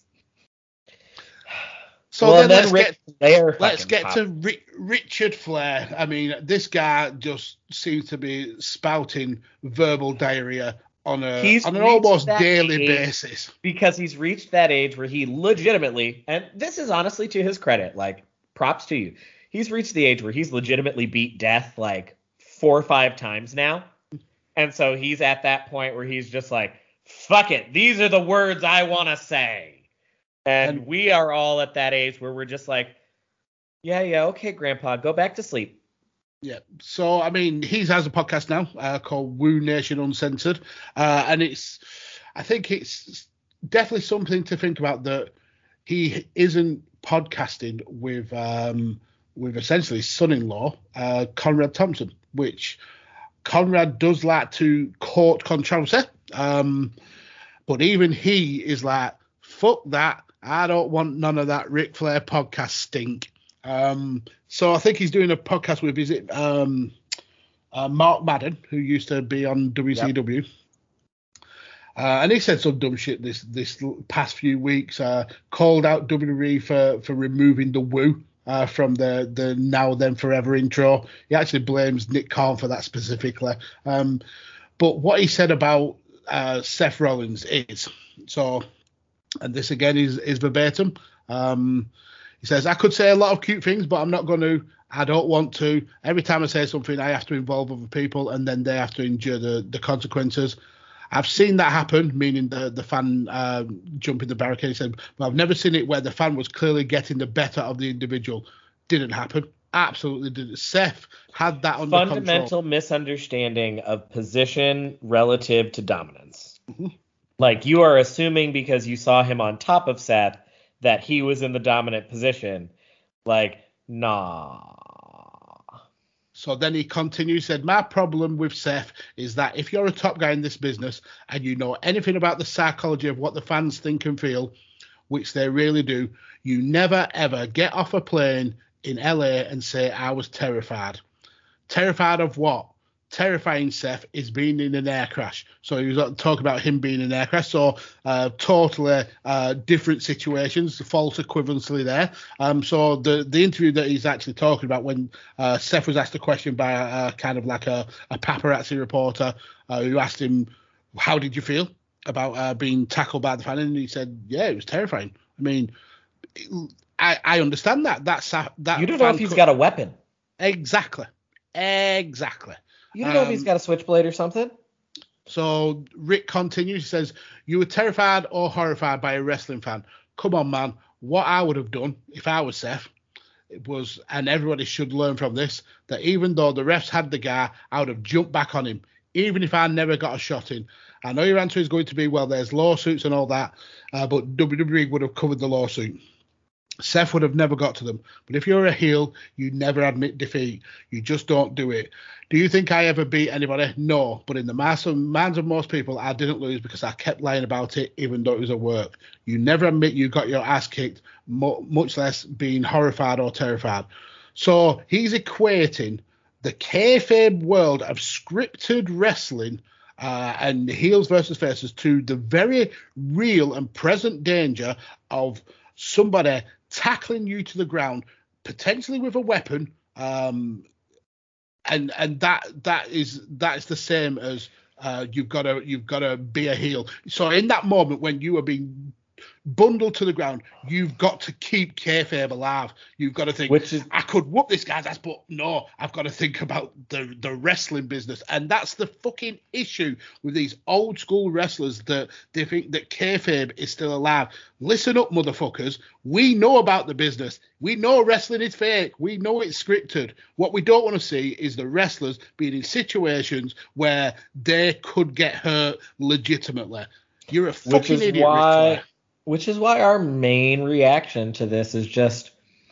so well, then, then let's Rick get Flair let's get popped. to Rick, Richard Flair. I mean, this guy just seems to be spouting verbal diarrhea on a He's on an reached almost that daily age basis. Because he's reached that age where he legitimately, and this is honestly to his credit, like props to you. He's reached the age where he's legitimately beat death like four or five times now. And so he's at that point where he's just like, fuck it. These are the words I want to say. And, and we are all at that age where we're just like, yeah, yeah, okay, Grandpa, go back to sleep. Yeah, so I mean, he has a podcast now uh, called Woo Nation Uncensored, uh, and it's, I think it's definitely something to think about that he isn't podcasting with um, with essentially his son-in-law, uh, Conrad Thompson, which Conrad does like to court controversy, um, but even he is like, fuck that, I don't want none of that Ric Flair podcast stink. Um, so I think he's doing a podcast with, is it um, uh, Mark Madden, who used to be on W C W. Yep. Uh, and he said some dumb shit this this past few weeks. Uh, called out W W E for, for removing the woo uh, from the, the Now Then Forever intro. He actually blames Nick Khan for that specifically. Um, but what he said about uh, Seth Rollins is, so, and this again is, is verbatim, um, he says, I could say a lot of cute things, but I'm not going to. I don't want to. Every time I say something, I have to involve other people, and then they have to endure the, the consequences. I've seen that happen, meaning the, the fan uh, jumping the barricade. He said, but I've never seen it where the fan was clearly getting the better of the individual. Didn't happen. Absolutely didn't. Seth had that under Fundamental control. misunderstanding of position relative to dominance. Mm-hmm. Like, you are assuming because you saw him on top of Seth that he was in the dominant position. Like, nah. So then he continued, said, my problem with Seth is that if you're a top guy in this business and you know anything about the psychology of what the fans think and feel, which they really do, you never, ever get off a plane in L A and say, I was terrified. Terrified of what? Terrifying Seth is being in an air crash. So he was talking about him being in an air crash. So uh, totally uh, different situations, false equivalency there. Um, so the, the interview that he's actually talking about when uh, Seth was asked a question by a, a kind of like a, a paparazzi reporter uh, who asked him, how did you feel about uh, being tackled by the fan? And he said, yeah, it was terrifying. I mean, I, I understand that. That's that. You don't know if he's co- got a weapon. Exactly. Exactly. You don't know um, if he's got a switchblade or something? So Rick continues. He says, you were terrified or horrified by a wrestling fan. Come on, man. What I would have done if I was Seth it was, and everybody should learn from this, that even though the refs had the guy, I would have jumped back on him, even if I never got a shot in. I know your answer is going to be, well, there's lawsuits and all that, uh, but W W E would have covered the lawsuit. Seth would have never got to them. But if you're a heel, you never admit defeat. You just don't do it. Do you think I ever beat anybody? No. But in the minds of, minds of most people, I didn't lose because I kept lying about it, even though it was a work. You never admit you got your ass kicked, mo- much less being horrified or terrified. So he's equating the kayfabe world of scripted wrestling uh, and heels versus faces to the very real and present danger of somebody tackling you to the ground, potentially with a weapon, um, and and that that is that is the same as uh, you've got to you've got to be a heel. So in that moment when you are being bundled to the ground, you've got to keep kayfabe alive. You've got to think, Which is, I could whoop this guy's ass, but no, I've got to think about the the wrestling business, and that's the fucking issue with these old school wrestlers, that they think that kayfabe is still alive. Listen up, motherfuckers. We know about the business. We know wrestling is fake. We know it's scripted. What we don't want to see is the wrestlers being in situations where they could get hurt legitimately. You're a fucking which is idiot. Why, which is why our main reaction to this is just,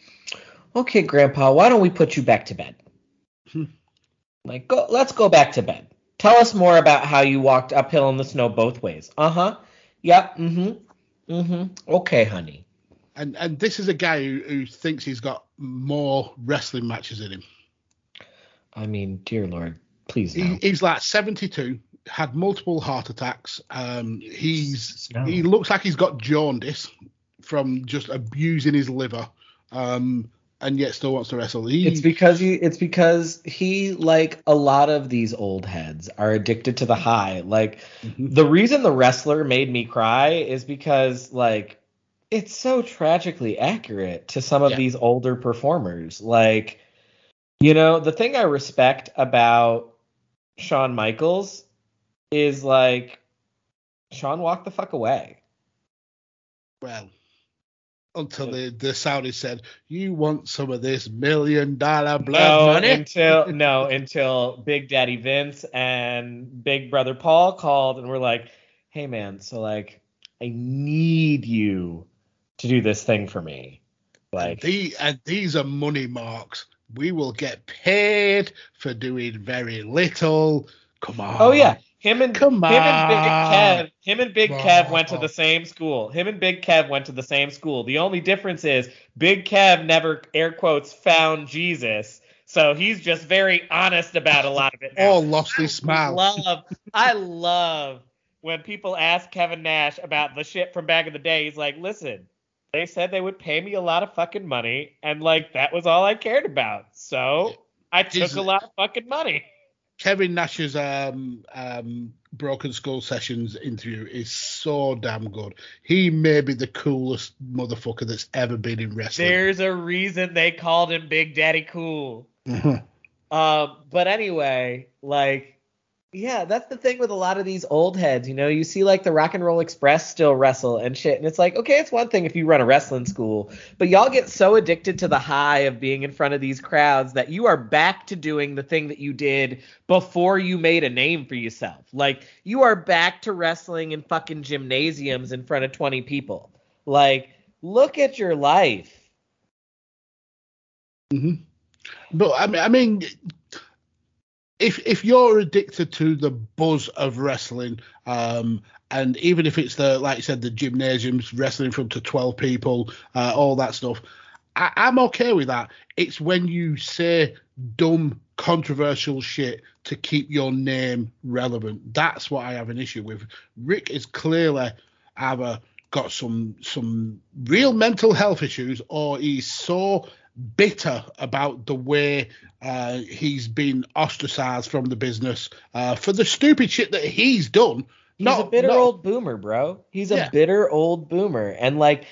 okay, Grandpa, why don't we put you back to bed? Hmm. Like, go, let's go back to bed. Tell us more about how you walked uphill in the snow both ways. Uh-huh. Yep. Mm-hmm. Mm-hmm. Okay, honey. And and this is a guy who, who thinks he's got more wrestling matches in him. I mean, dear Lord, please no. He, he's like seventy-two. Had multiple heart attacks. Um, he's no. he looks like he's got jaundice from just abusing his liver, um, and yet still wants to wrestle. He, it's because he it's because he, like a lot of these old heads, are addicted to the high. Like mm-hmm. the reason The Wrestler made me cry is because like it's so tragically accurate to some of yeah. these older performers. Like, you know, the thing I respect about Shawn Michaels is like Shawn walked the fuck away. Well, until the, the Saudis said, you want some of this million dollar blood no, money? Until, no, until Big Daddy Vince and Big Brother Paul called and were like, hey man, so like I need you to do this thing for me. Like and, the, and these are money marks. We will get paid for doing very little. Come on. Oh yeah. Him and Come him and Big on. Kev, him and Big Come Kev went to on. the same school. Him and Big Kev went to the same school. The only difference is Big Kev never, air quotes, found Jesus. So he's just very honest about a lot of it now. Oh, lost his smile. I love, I love when people ask Kevin Nash about the shit from back in the day. He's like, listen, they said they would pay me a lot of fucking money, and like that was all I cared about. So I took Is- a lot of fucking money. Kevin Nash's um, um, Broken Skull Sessions interview is so damn good. He may be the coolest motherfucker that's ever been in wrestling. There's a reason they called him Big Daddy Cool. Mhm. Um, but anyway, like, Yeah, that's the thing with a lot of these old heads. You know, you see like the Rock and Roll Express still wrestle and shit. And it's like, okay, it's one thing if you run a wrestling school, but y'all get so addicted to the high of being in front of these crowds that you are back to doing the thing that you did before you made a name for yourself. Like, you are back to wrestling in fucking gymnasiums in front of twenty people. Like, look at your life. Mm-hmm. But I mean, I mean, if if you're addicted to the buzz of wrestling, um, and even if it's the, like you said, the gymnasiums, wrestling in front of twelve people, uh, all that stuff, I, I'm okay with that. It's when you say dumb, controversial shit to keep your name relevant. That's what I have an issue with. Rick is clearly either got some some real mental health issues, or he's so bitter about the way uh, he's been ostracized from the business uh, for the stupid shit that he's done. He's not, a bitter not, old boomer, bro. He's a yeah. bitter old boomer. And like,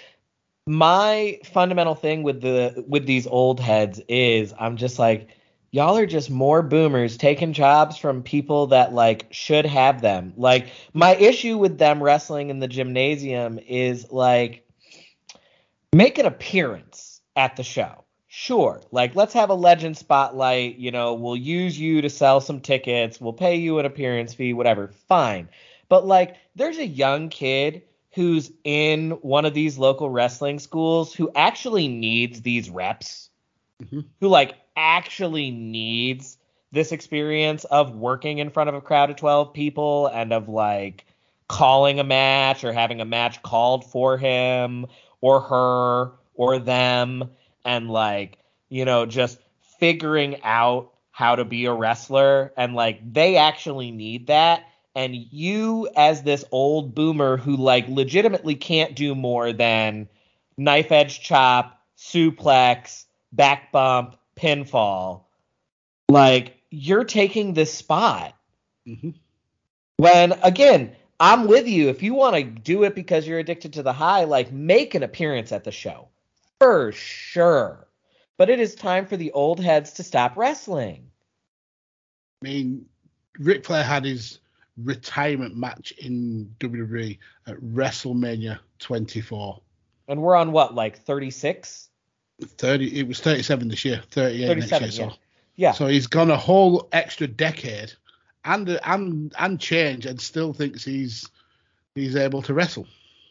my fundamental thing with the with these old heads is I'm just like, y'all are just more boomers taking jobs from people that like should have them. Like, my issue with them wrestling in the gymnasium is like, make an appearance at the show. Sure, like, let's have a legend spotlight, you know, we'll use you to sell some tickets, we'll pay you an appearance fee, whatever, fine. But, like, there's a young kid who's in one of these local wrestling schools who actually needs these reps, mm-hmm. who, like, actually needs this experience of working in front of a crowd of twelve people and of, like, calling a match or having a match called for him or her or them. And, like, you know, just figuring out how to be a wrestler. And, like, they actually need that. And you, as this old boomer who, like, legitimately can't do more than knife edge chop, suplex, back bump, pinfall, like, you're taking this spot. Mm-hmm. When, again, I'm with you. If you want to do it because you're addicted to the high, like, make an appearance at the show. For sure. But it is time for the old heads to stop wrestling. I mean, Ric Flair had his retirement match in W W E at WrestleMania twenty-four. And we're on what, like thirty-six? thirty. It was thirty-seven this year, thirty-eight next year. Yeah. So, yeah. So he's gone a whole extra decade and and and change, and still thinks he's he's able to wrestle.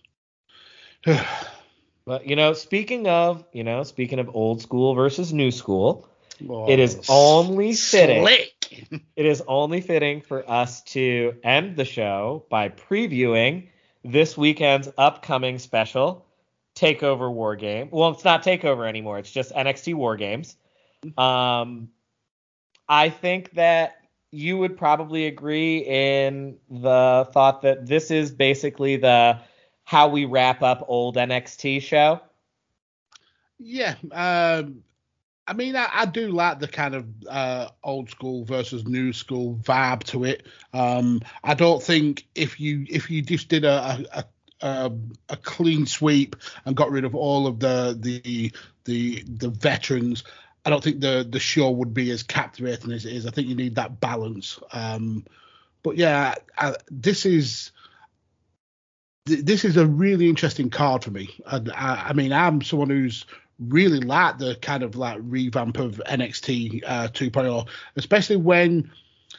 But, you know, speaking of, you know, speaking of old school versus new school, oh, it is only fitting. Slick. It is only fitting for us to end the show by previewing this weekend's upcoming special, TakeOver War Game. Well, it's not TakeOver anymore. It's just N X T War Games. Um, I think that you would probably agree in the thought that this is basically the how we wrap up old N X T show. Yeah. Um, I mean, I, I do like the kind of uh, old school versus new school vibe to it. Um, I don't think if you if you just did a, a a a clean sweep and got rid of all of the the the the veterans, I don't think the the show would be as captivating as it is. I think you need that balance. Um, but yeah, I, this is. This is a really interesting card for me. And I, I mean, I'm someone who's really liked the kind of like revamp of N X T uh, two point oh, especially when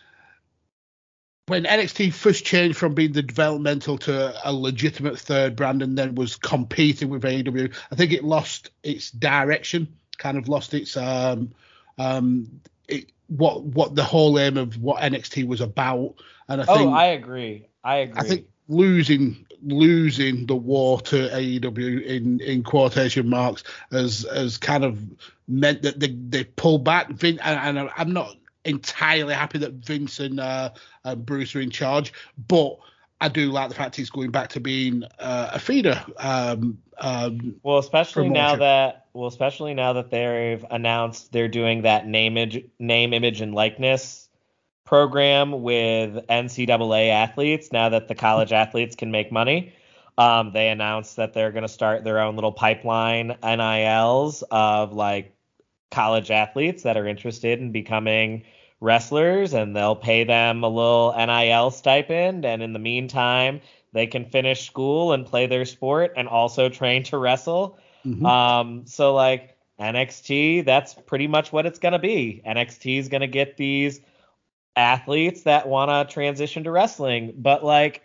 when N X T first changed from being the developmental to a legitimate third brand and then was competing with A E W. I think it lost its direction, kind of lost its um um it, what what the whole aim of what N X T was about. And I oh, think I agree. I agree. I think losing losing the war to A E W in, in quotation marks has has kind of meant that they, they pull back. Vin, and, and I'm not entirely happy that Vince and, uh, and Bruce are in charge, but I do like the fact he's going back to being uh, a feeder. Um, um, well, especially promotion. now that well, especially now that they've announced they're doing that name image, name image and likeness program with N C double A athletes. Now that the college athletes can make money, um, they announced that they're going to start their own little pipeline N I Ls of like college athletes that are interested in becoming wrestlers, and they'll pay them a little N I L stipend, and in the meantime, they can finish school and play their sport and also train to wrestle. Mm-hmm. Um, so like N X T, that's pretty much what it's going to be. N X T is going to get these athletes that want to transition to wrestling. But like,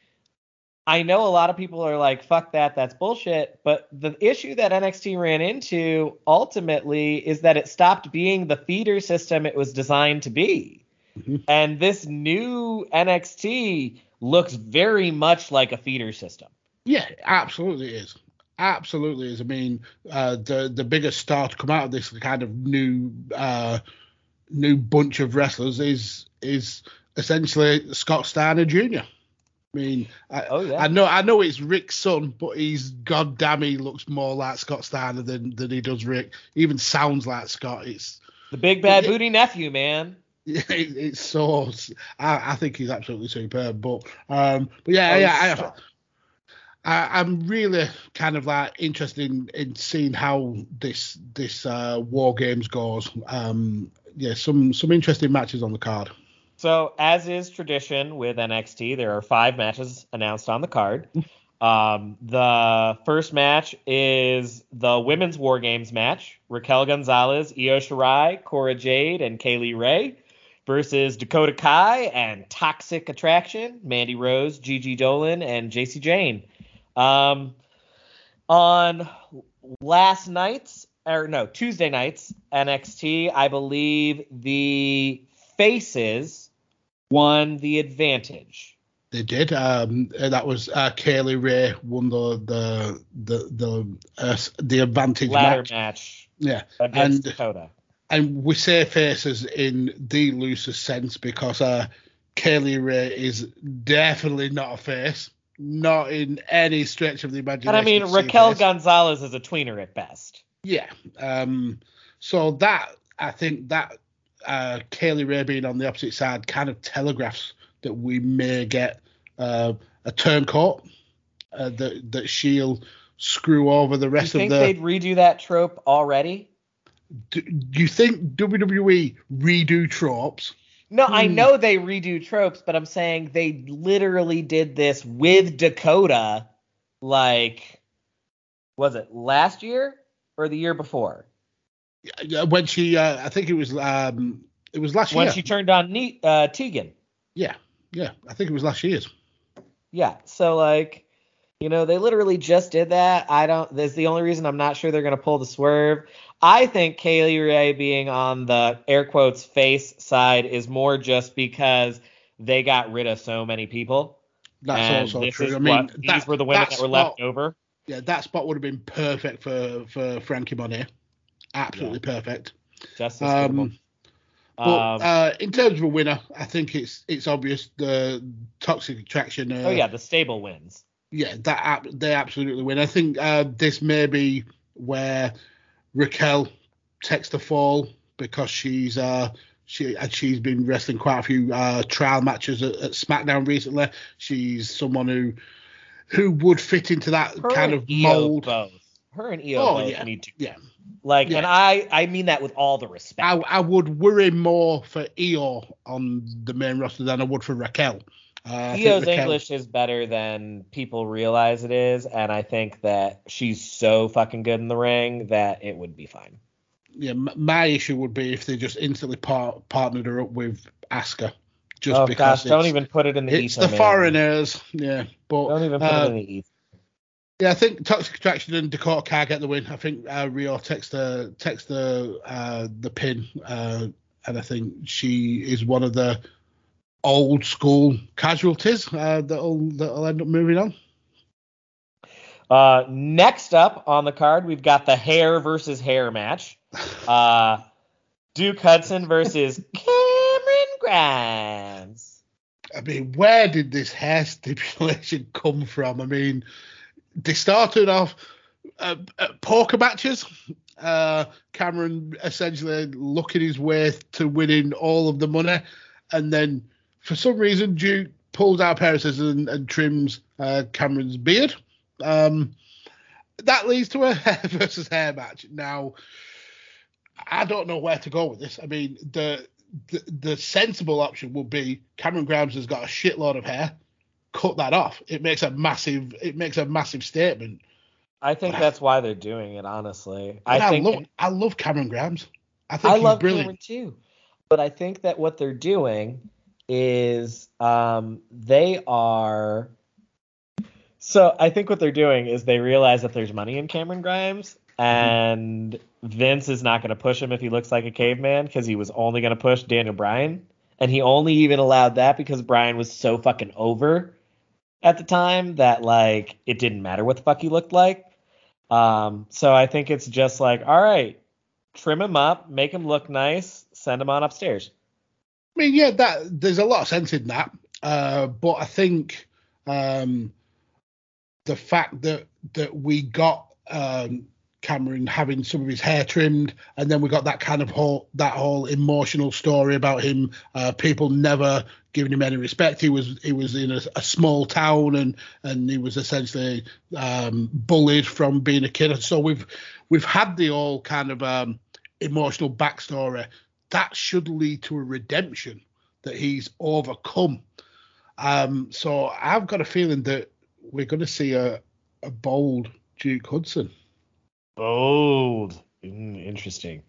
I know a lot of people are like, fuck that, that's bullshit. But the issue that N X T ran into ultimately is that it stopped being the feeder system it was designed to be. Mm-hmm. And this new N X T looks very much like a feeder system. Yeah, absolutely is. Absolutely is. I mean, uh, the the biggest star to come out of this kind of new uh, new bunch of wrestlers is is essentially Scott Steiner Junior I mean, I, oh, yeah. I know I know it's Rick's son, but he's goddamn he looks more like Scott Steiner than, than he does Rick. He even sounds like Scott. It's the big bad it, booty nephew, man. Yeah, it, it's so. I, I think he's absolutely superb. But um, but yeah, oh, yeah. I, I, I'm really kind of like interested in, in seeing how this this uh, War Games goes. Um, yeah, some some interesting matches on the card. So, as is tradition with N X T, there are five matches announced on the card. Um, the first match is the Women's War Games match. Raquel Gonzalez, Io Shirai, Cora Jade, and Kaylee Ray versus Dakota Kai and Toxic Attraction, Mandy Rose, Gigi Dolan, and J C Jane. Um, on last night's, or no, Tuesday night's N X T, I believe the faces won the advantage. They did. Um, that was uh, Kaylee Ray won the the the the, uh, the advantage ladder match. match. Yeah, against and, Dakota. And we say faces in the loosest sense because uh, Kaylee Ray is definitely not a face, not in any stretch of the imagination. And I mean, Raquel Gonzalez is a tweener at best. Yeah. Um. So that I think that. Uh, Kaylee Ray being on the opposite side kind of telegraphs that we may get uh, a turncoat uh, that that she'll screw over the rest of the. Do you think they'd redo that trope already? Do, do you think W W E redo tropes? No, hmm. I know they redo tropes, but I'm saying they literally did this with Dakota, like, was it last year or the year before? When she, uh, I think it was, um, it was last when year. When she turned on ne- uh, Tegan. Yeah, yeah, I think it was last year's. Yeah, so like, you know, they literally just did that. I don't. That's the only reason I'm not sure they're gonna pull the swerve. I think Kaylee Ray being on the air quotes face side is more just because they got rid of so many people. That's and also this true. Is I mean, what, that, these were the women that were left spot, over. Yeah, that spot would have been perfect for for Frankie Monet. Absolutely yeah. perfect. Just um, but um, uh, in terms of a winner, I think it's it's obvious the Toxic Attraction. Uh, oh yeah, the stable wins. Yeah, that they absolutely win. I think uh, this may be where Raquel takes the fall because she's uh, she she's been wrestling quite a few uh, trial matches at, at SmackDown recently. She's someone who who would fit into that Her kind of Io mold. Both. Her and Io oh, both yeah. need to. Yeah. Like, yeah. and I, I mean that with all the respect. I, I would worry more for Io on the main roster than I would for Raquel. Uh, Io's Raquel, English is better than people realize it is, and I think that she's so fucking good in the ring that it would be fine. Yeah, my issue would be if they just instantly par- partnered her up with Asuka. Just oh because gosh, don't even put it in the It's ether, the man. foreigners, yeah. But don't even put uh, it in the ether. Yeah, I think Toxic Attraction and Dakota Kai get the win. I think uh, Rio takes the takes the uh, the pin, uh, and I think she is one of the old school casualties uh, that'll that'll end up moving on. Uh, next up on the card, we've got the hair versus hair match. Uh, Duke Hudson versus Cameron Grimes. I mean, where did this hair stipulation come from? I mean, they started off uh, at poker matches. Uh, Cameron essentially looking his way to winning all of the money, and then for some reason Duke pulls out a pair of scissors and, and trims uh, Cameron's beard. Um, that leads to a hair versus hair match. Now, I don't know where to go with this. I mean, the the, the sensible option would be Cameron Grimes has got a shitload of hair. Cut that off. It makes a massive. It makes a massive statement. I think but that's I, why they're doing it. Honestly, I, I think love. I love Cameron Grimes. I think I he's love brilliant. Cameron too. But I think that what they're doing is um, they are. So I think what they're doing is they realize that there's money in Cameron Grimes, and mm-hmm. Vince is not going to push him if he looks like a caveman because he was only going to push Daniel Bryan, and he only even allowed that because Bryan was so fucking over at the time that like it didn't matter what the fuck he looked like. Um, so I think it's just like, all right, trim him up, make him look nice, send him on upstairs. I mean, yeah, that there's a lot of sense in that, uh, but I think. Um, The fact that that we got um, Cameron having some of his hair trimmed, and then we got that kind of whole that whole emotional story about him, uh, people never giving him any respect. He was he was in a, a small town, and and he was essentially um, bullied from being a kid. So we've we've had the all kind of um, emotional backstory that should lead to a redemption that he's overcome. Um, so I've got a feeling that we're going to see a, a bold Duke Hudson. Bold. Mm, interesting.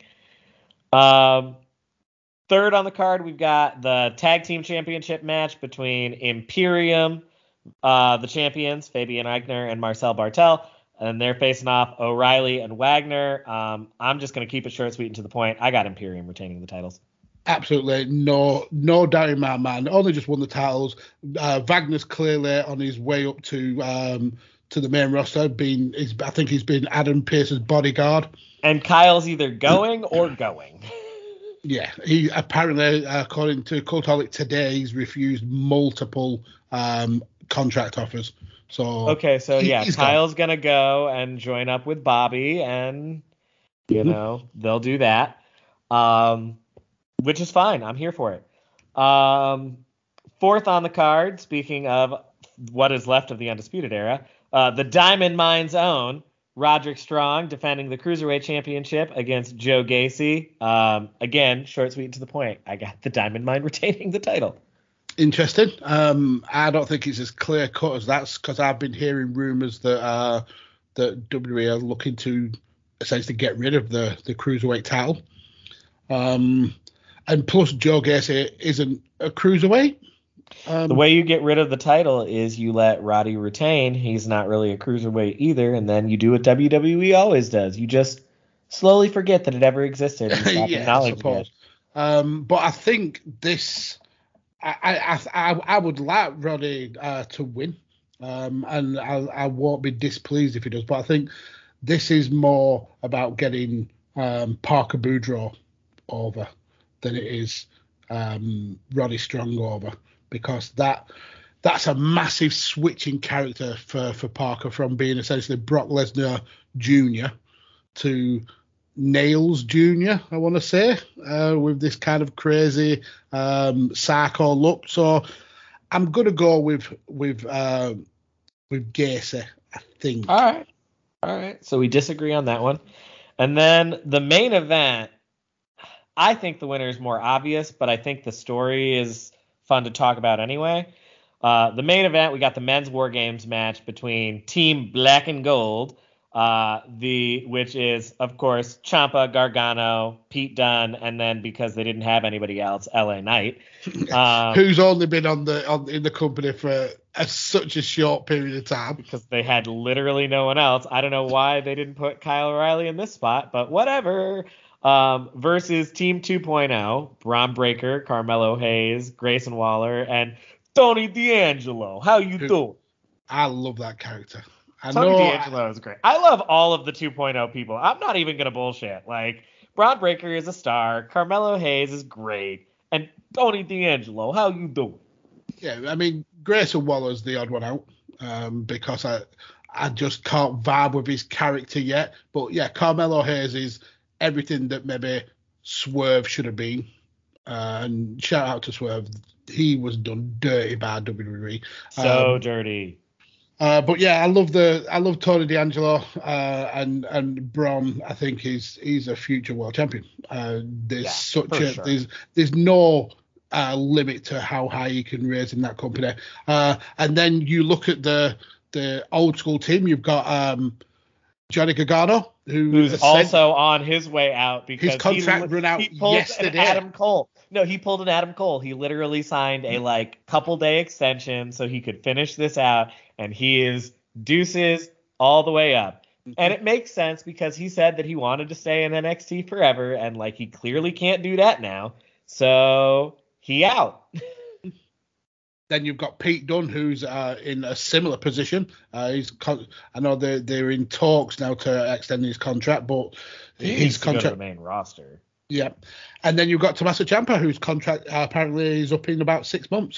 Um, third on the card, we've got the tag team championship match between Imperium, uh, the champions, Fabian Eichner and Marcel Bartel, and they're facing off O'Reilly and Wagner. Um, I'm just going to keep it short, sweet, and to the point. I got Imperium retaining the titles. Absolutely, no no doubt in my mind. Only just won the titles. Uh, Wagner's clearly on his way up to um, to the main roster. Being, he's, I think he's been Adam Pearce's bodyguard. And Kyle's either going or going. Yeah, he apparently, according to Cultaholic today, he's refused multiple um, contract offers. So okay, so he, yeah, Kyle's gone. gonna go and join up with Bobby, and you mm-hmm. know they'll do that. Um. Which is fine. I'm here for it. Um, fourth on the card, speaking of what is left of the Undisputed Era, uh, the Diamond Mine's own Roderick Strong defending the Cruiserweight Championship against Joe Gacy. Um, again, short, sweet, and to the point. I got the Diamond Mine retaining the title. Interesting. Um, I don't think it's as clear cut as that because I've been hearing rumours that uh, that W W E are looking to essentially get rid of the, the Cruiserweight title. Um, And plus, Joe Gacy isn't a cruiserweight. Um, the way you get rid of the title is you let Roddy retain. He's not really a cruiserweight either. And then you do what W W E always does. You just slowly forget that it ever existed and stop yeah, acknowledging it. Um, but I think this, I I, I, I would like Roddy uh, to win. Um, and I, I won't be displeased if he does. But I think this is more about getting um, Parker Boudreaux over than it is um, Roddy Strong over, because that that's a massive switch in character for, for Parker from being essentially Brock Lesnar Junior to Nails Junior, I want to say, uh, with this kind of crazy um, psycho look. So I'm going to go with with uh, with Gacy, I think. All right. All right. So we disagree on that one. And then the main event, I think the winner is more obvious, but I think the story is fun to talk about anyway. Uh, the main event, we got the men's War Games match between Team Black and Gold, uh, the which is, of course, Ciampa, Gargano, Pete Dunne, and then because they didn't have anybody else, L A Knight. Um, Who's only been on the on in the company for a, such a short period of time. Because they had literally no one else. I don't know why they didn't put Kyle O'Reilly in this spot, but whatever. Um, versus Team two point oh, Bron Breakker, Carmelo Hayes, Grayson Waller, and Tony D'Angelo. How you Who, doing? I love that character. I Tony know D'Angelo is great. I love all of the two point oh people. I'm not even going to bullshit. Like, Bron Breakker is a star. Carmelo Hayes is great. And Tony D'Angelo, how you doing? Yeah, I mean, Grayson Waller's the odd one out um, because I I just can't vibe with his character yet. But yeah, Carmelo Hayes is everything that maybe Swerve should have been. Uh, and shout out to Swerve. He was done dirty by W W E. So um, dirty. Uh, but yeah, I love the I love Tony D'Angelo uh, and and Braun. I think he's he's a future world champion. Uh, there's Yeah, such for a sure. there's there's no uh, limit to how high you can raise in that company. Uh, and then you look at the the old school team. You've got um, Johnny Gargano, who who's said- also on his way out because His contract he, ran out he pulled yesterday. An Adam Cole. No, he pulled an Adam Cole. He literally signed a like couple day extension so he could finish this out, and he is deuces all the way up. And it makes sense because he said that he wanted to stay in N X T forever, and like he clearly can't do that now. So he out. Then you've got Pete Dunne, who's uh, in a similar position. Uh, he's con- I know they're, they're in talks now to extend his contract, but He his needs to go to contract. the main roster. Yeah. And then you've got Tommaso Ciampa, whose contract uh, apparently is up in about six months.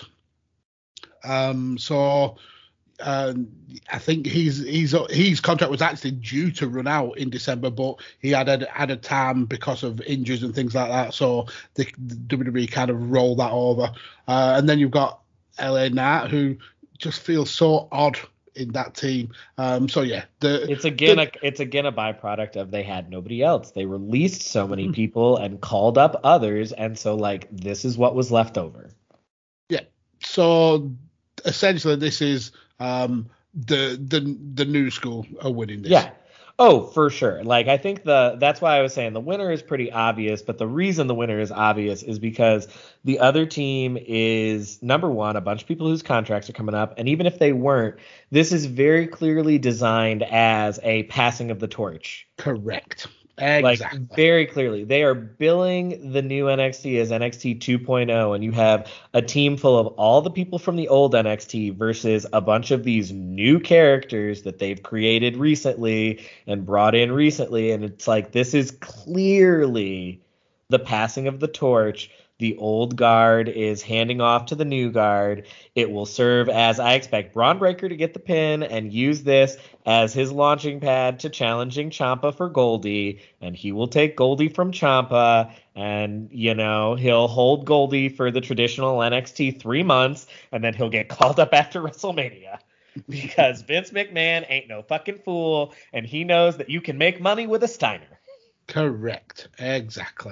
Um, so um, I think he's he's his contract was actually due to run out in December, but he had added time because of injuries and things like that. So the, the W W E kind of rolled that over. Uh, and then you've got L A Knight, who just feels so odd in that team. Um, so yeah, the It's again the, a it's again a byproduct of they had nobody else. They released so many people and called up others, and so like this is what was left over. Yeah. So essentially, this is um, the the the new school are winning this. Yeah. Oh, for sure. Like I think the that's why I was saying the winner is pretty obvious, but the reason the winner is obvious is because the other team is number one, a bunch of people whose contracts are coming up, and even if they weren't, this is very clearly designed as a passing of the torch. Correct. Like Exactly. very clearly, they are billing the new N X T as N X T two point oh, and you have a team full of all the people from the old N X T versus a bunch of these new characters that they've created recently and brought in recently, and it's like this is clearly the passing of the torch. The old guard is handing off to the new guard. It will serve as, I expect, Braun Breaker to get the pin and use this as his launching pad to challenging Ciampa for Goldie. And he will take Goldie from Ciampa, and, you know, he'll hold Goldie for the traditional N X T three months, and then he'll get called up after WrestleMania. Because Vince McMahon ain't no fucking fool, and he knows that you can make money with a Steiner. Correct. Exactly.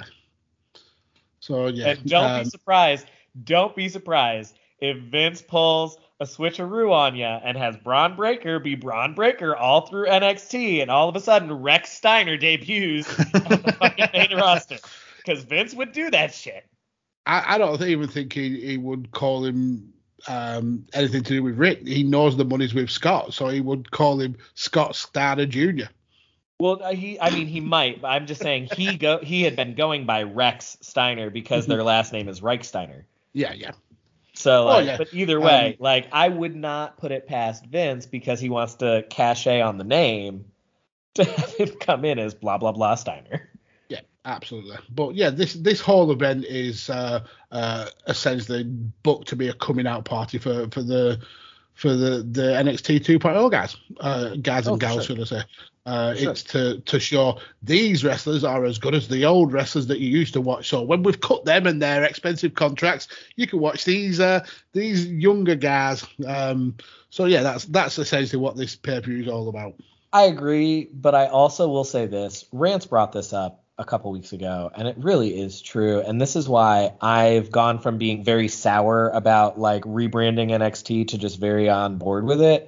So yeah, And don't um, be surprised. Don't be surprised if Vince pulls a switcheroo on you and has Braun Breaker be Braun Breaker all through N X T, and all of a sudden Rex Steiner debuts on the fucking main roster. Because Vince would do that shit. I, I don't even think he, he would call him um, anything to do with Rick. He knows the money's with Scott, so he would call him Scott Steiner Junior Well, uh, he, I mean, he might, but I'm just saying he go, he had been going by Rex Steiner because their last name is Reichsteiner. Yeah, yeah. So, Oh, like, yeah. but either way, Um, like, I would not put it past Vince because he wants to cachet on the name to have him come in as blah, blah, blah Steiner. Yeah, absolutely. But yeah, this this whole event is uh, uh, essentially booked to be a coming out party for, for the for the, the N X T two point oh guys, uh, guys and Oh, for gals, sure. should I say. Uh, Sure. It's to, to show these wrestlers are as good as the old wrestlers that you used to watch. So when we've cut them and their expensive contracts, you can watch these uh, these younger guys. Um, so yeah, that's that's essentially what this pay-per-view is all about. I agree, but I also will say this. Rance brought this up a couple weeks ago, and it really is true. And this is why I've gone from being very sour about like rebranding N X T to just very on board with it.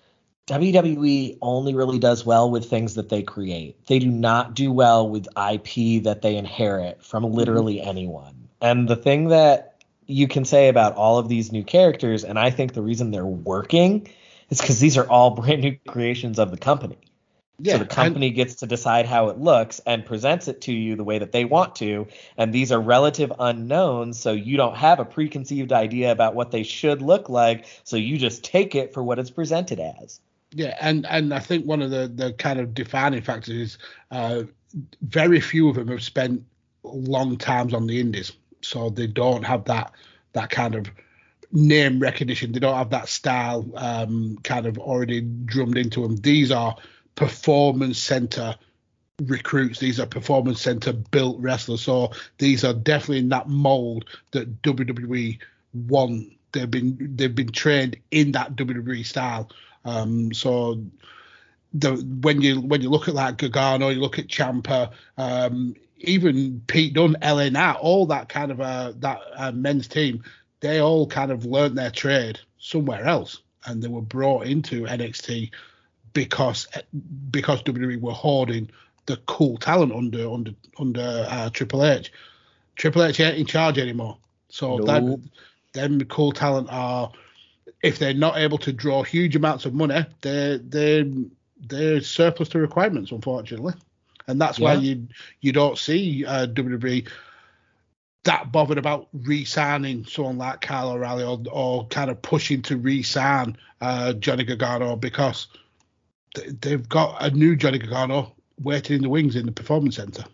W W E only really does well with things that they create. They do not do well with I P that they inherit from literally anyone. And the thing that you can say about all of these new characters, and I think the reason they're working is because these are all brand new creations of the company. Yeah, so the company gets to decide how it looks and presents it to you the way that they want to. And these are relative unknowns, so you don't have a preconceived idea about what they should look like. So you just take it for what it's presented as. Yeah, and, and I think one of the, the kind of defining factors is uh, very few of them have spent long times on the indies. So they don't have that that kind of name recognition. They don't have that style um, kind of already drummed into them. These are performance center recruits. These are performance center built wrestlers. So these are definitely in that mold that W W E want. They've been they've been trained in that W W E style. Um, so the when you when you look at like Gargano, you look at Ciampa, um, even Pete Dunne, L A Knight, all that kind of uh, that uh, men's team, they all kind of learned their trade somewhere else, and they were brought into N X T because because W W E were hoarding the cool talent under under under uh, Triple H. Triple H ain't in charge anymore, so Nope. that them cool talent are, if they're not able to draw huge amounts of money, they're they're they're surplus to requirements, unfortunately, and that's why Yeah. you you don't see uh, W W E that bothered about re-signing someone like Kyle O'Reilly or, or kind of pushing to re-sign uh, Johnny Gargano, because they, they've got a new Johnny Gargano waiting in the wings in the Performance Center.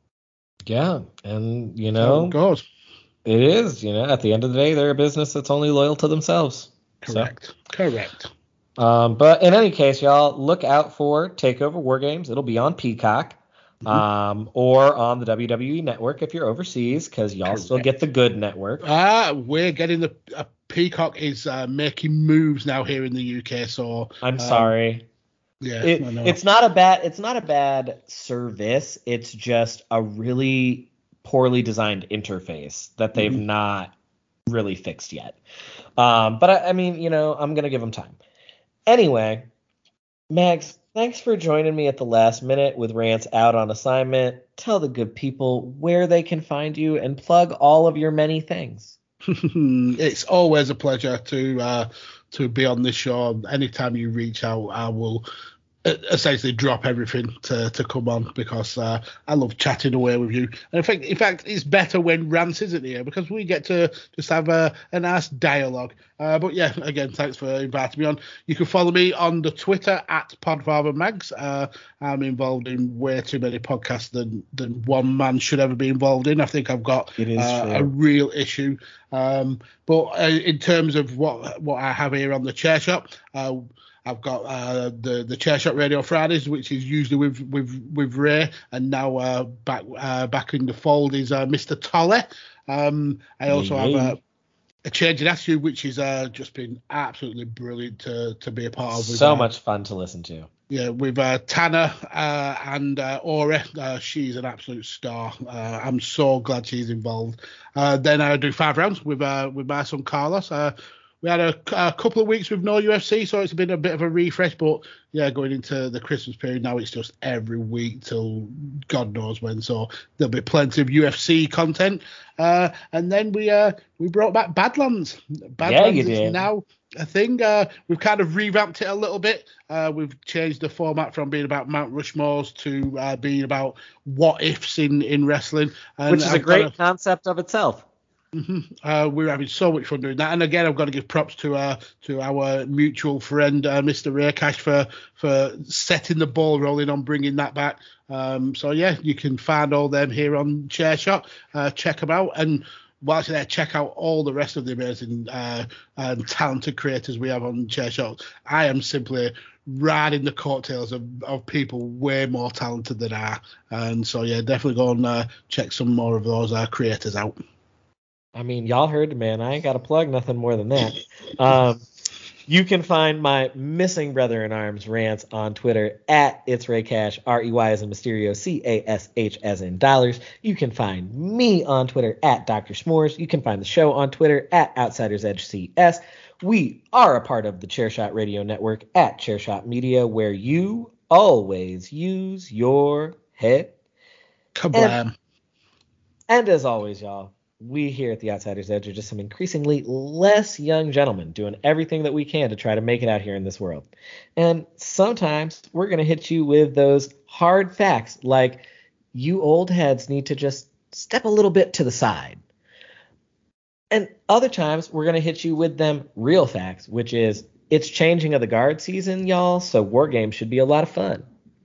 Yeah, and you So know, it goes. it is. You know, at the end of the day, they're a business that's only loyal to themselves. Correct. So. Correct. Um, but in any case, y'all, look out for Takeover War Games. It'll be on Peacock. Um, or on the W W E network if you're overseas, because y'all Correct. still get the good network. Ah, we're getting the uh, Peacock is uh, making moves now here in the U K. So I'm um, sorry. Yeah, it, I know. it's not a bad it's not a bad service. It's just a really poorly designed interface that they've Mhm. not really fixed yet. Um, but I, I mean, you know, I'm gonna give them time. Anyway, Mags, thanks for joining me at the last minute with Rants out on assignment. Tell the good people where they can find you and plug all of your many things. It's always a pleasure to uh, to be on this show. Anytime you reach out, I will essentially drop everything to, to come on, because uh, I love chatting away with you. And in fact, in fact, it's better when Rance isn't here, because we get to just have a, a nice dialogue. Uh, but yeah, again, thanks for inviting me on. You can follow me on the Twitter at PodfatherMags. Uh, I'm involved in way too many podcasts than, than one man should ever be involved in. I think I've got It is uh, true. a real issue. Um, but uh, in terms of what what I have here on the Chair Shot, uh, I've got uh, the the Chair Shot Radio Fridays, which is usually with with with Ray, and now uh, back uh, back in the fold is uh, Mister Tolle. Um, I also Yeah, have yeah. uh, a Change in Attitude, which is uh, just been absolutely brilliant to to be a part of. With, So uh, much fun to listen to. Yeah, with uh, Tanner uh, and uh, Ora. Uh, she's an absolute star. Uh, I'm so glad she's involved. Uh, then I do five rounds with uh, with my son Carlos. Uh, we had a, a couple of weeks with no U F C, so it's been a bit of a refresh. But yeah, going into the Christmas period now, it's just every week till God knows when. So there'll be plenty of U F C content. Uh, and then we uh, we brought back Badlands. Badlands you is did. now a thing. Uh, we've kind of revamped it a little bit. Uh, we've changed the format from being about Mount Rushmores to uh, being about what ifs in, in wrestling. And Which is a I've great got concept of itself. Mhm. Uh, we're having so much fun doing that, and again, I've got to give props to uh, to our mutual friend, uh, Mister Raycash, for for setting the ball rolling on bringing that back. Um, so yeah, you can find all them here on Chair Shot. Uh, check them out, and whilst you're there, check out all the rest of the amazing uh, and talented creators we have on Chair Shot. I am simply riding the coattails of, of people way more talented than I, and so yeah, definitely go and uh, check some more of those uh, creators out. I mean, y'all heard the man. I ain't got to plug nothing more than that. Um, you can find my missing brother in arms rants on Twitter at It's Ray Cash, R E Y as in Mysterio, C A S H as in dollars. You can find me on Twitter at Doctor S'mores. You can find the show on Twitter at Outsiders Edge C S. We are a part of the Chairshot Radio Network at Chairshot Media, where you always use your head. Kablam. And, and as always, y'all, we here at the Outsiders Edge are just some increasingly less young gentlemen doing everything that we can to try to make it out here in this world. And sometimes we're going to hit you with those hard facts, like you old heads need to just step a little bit to the side. And other times we're going to hit you with them real facts, which is it's changing of the guard season, y'all, so War Games should be a lot of fun.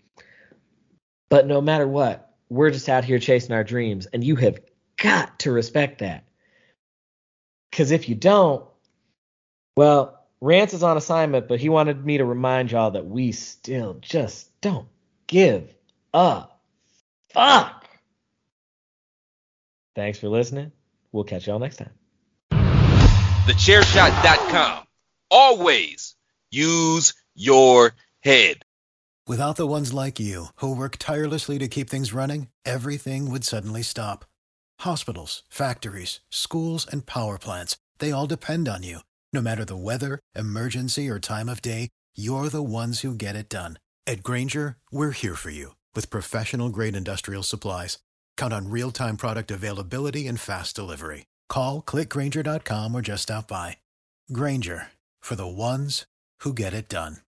But no matter what, we're just out here chasing our dreams, and you have got to respect that. Because if you don't, well, Rance is on assignment, but he wanted me to remind y'all that we still just don't give a fuck. Thanks for listening. We'll catch y'all next time. the chair shot dot com. Always use your head. Without the ones like you, who work tirelessly to keep things running, everything would suddenly stop. Hospitals, factories, schools, and power plants, they all depend on you. No matter the weather, emergency, or time of day, you're the ones who get it done. At Grainger, we're here for you with professional-grade industrial supplies. Count on real-time product availability and fast delivery. Call, click Grainger dot com, or just stop by. Grainger, for the ones who get it done.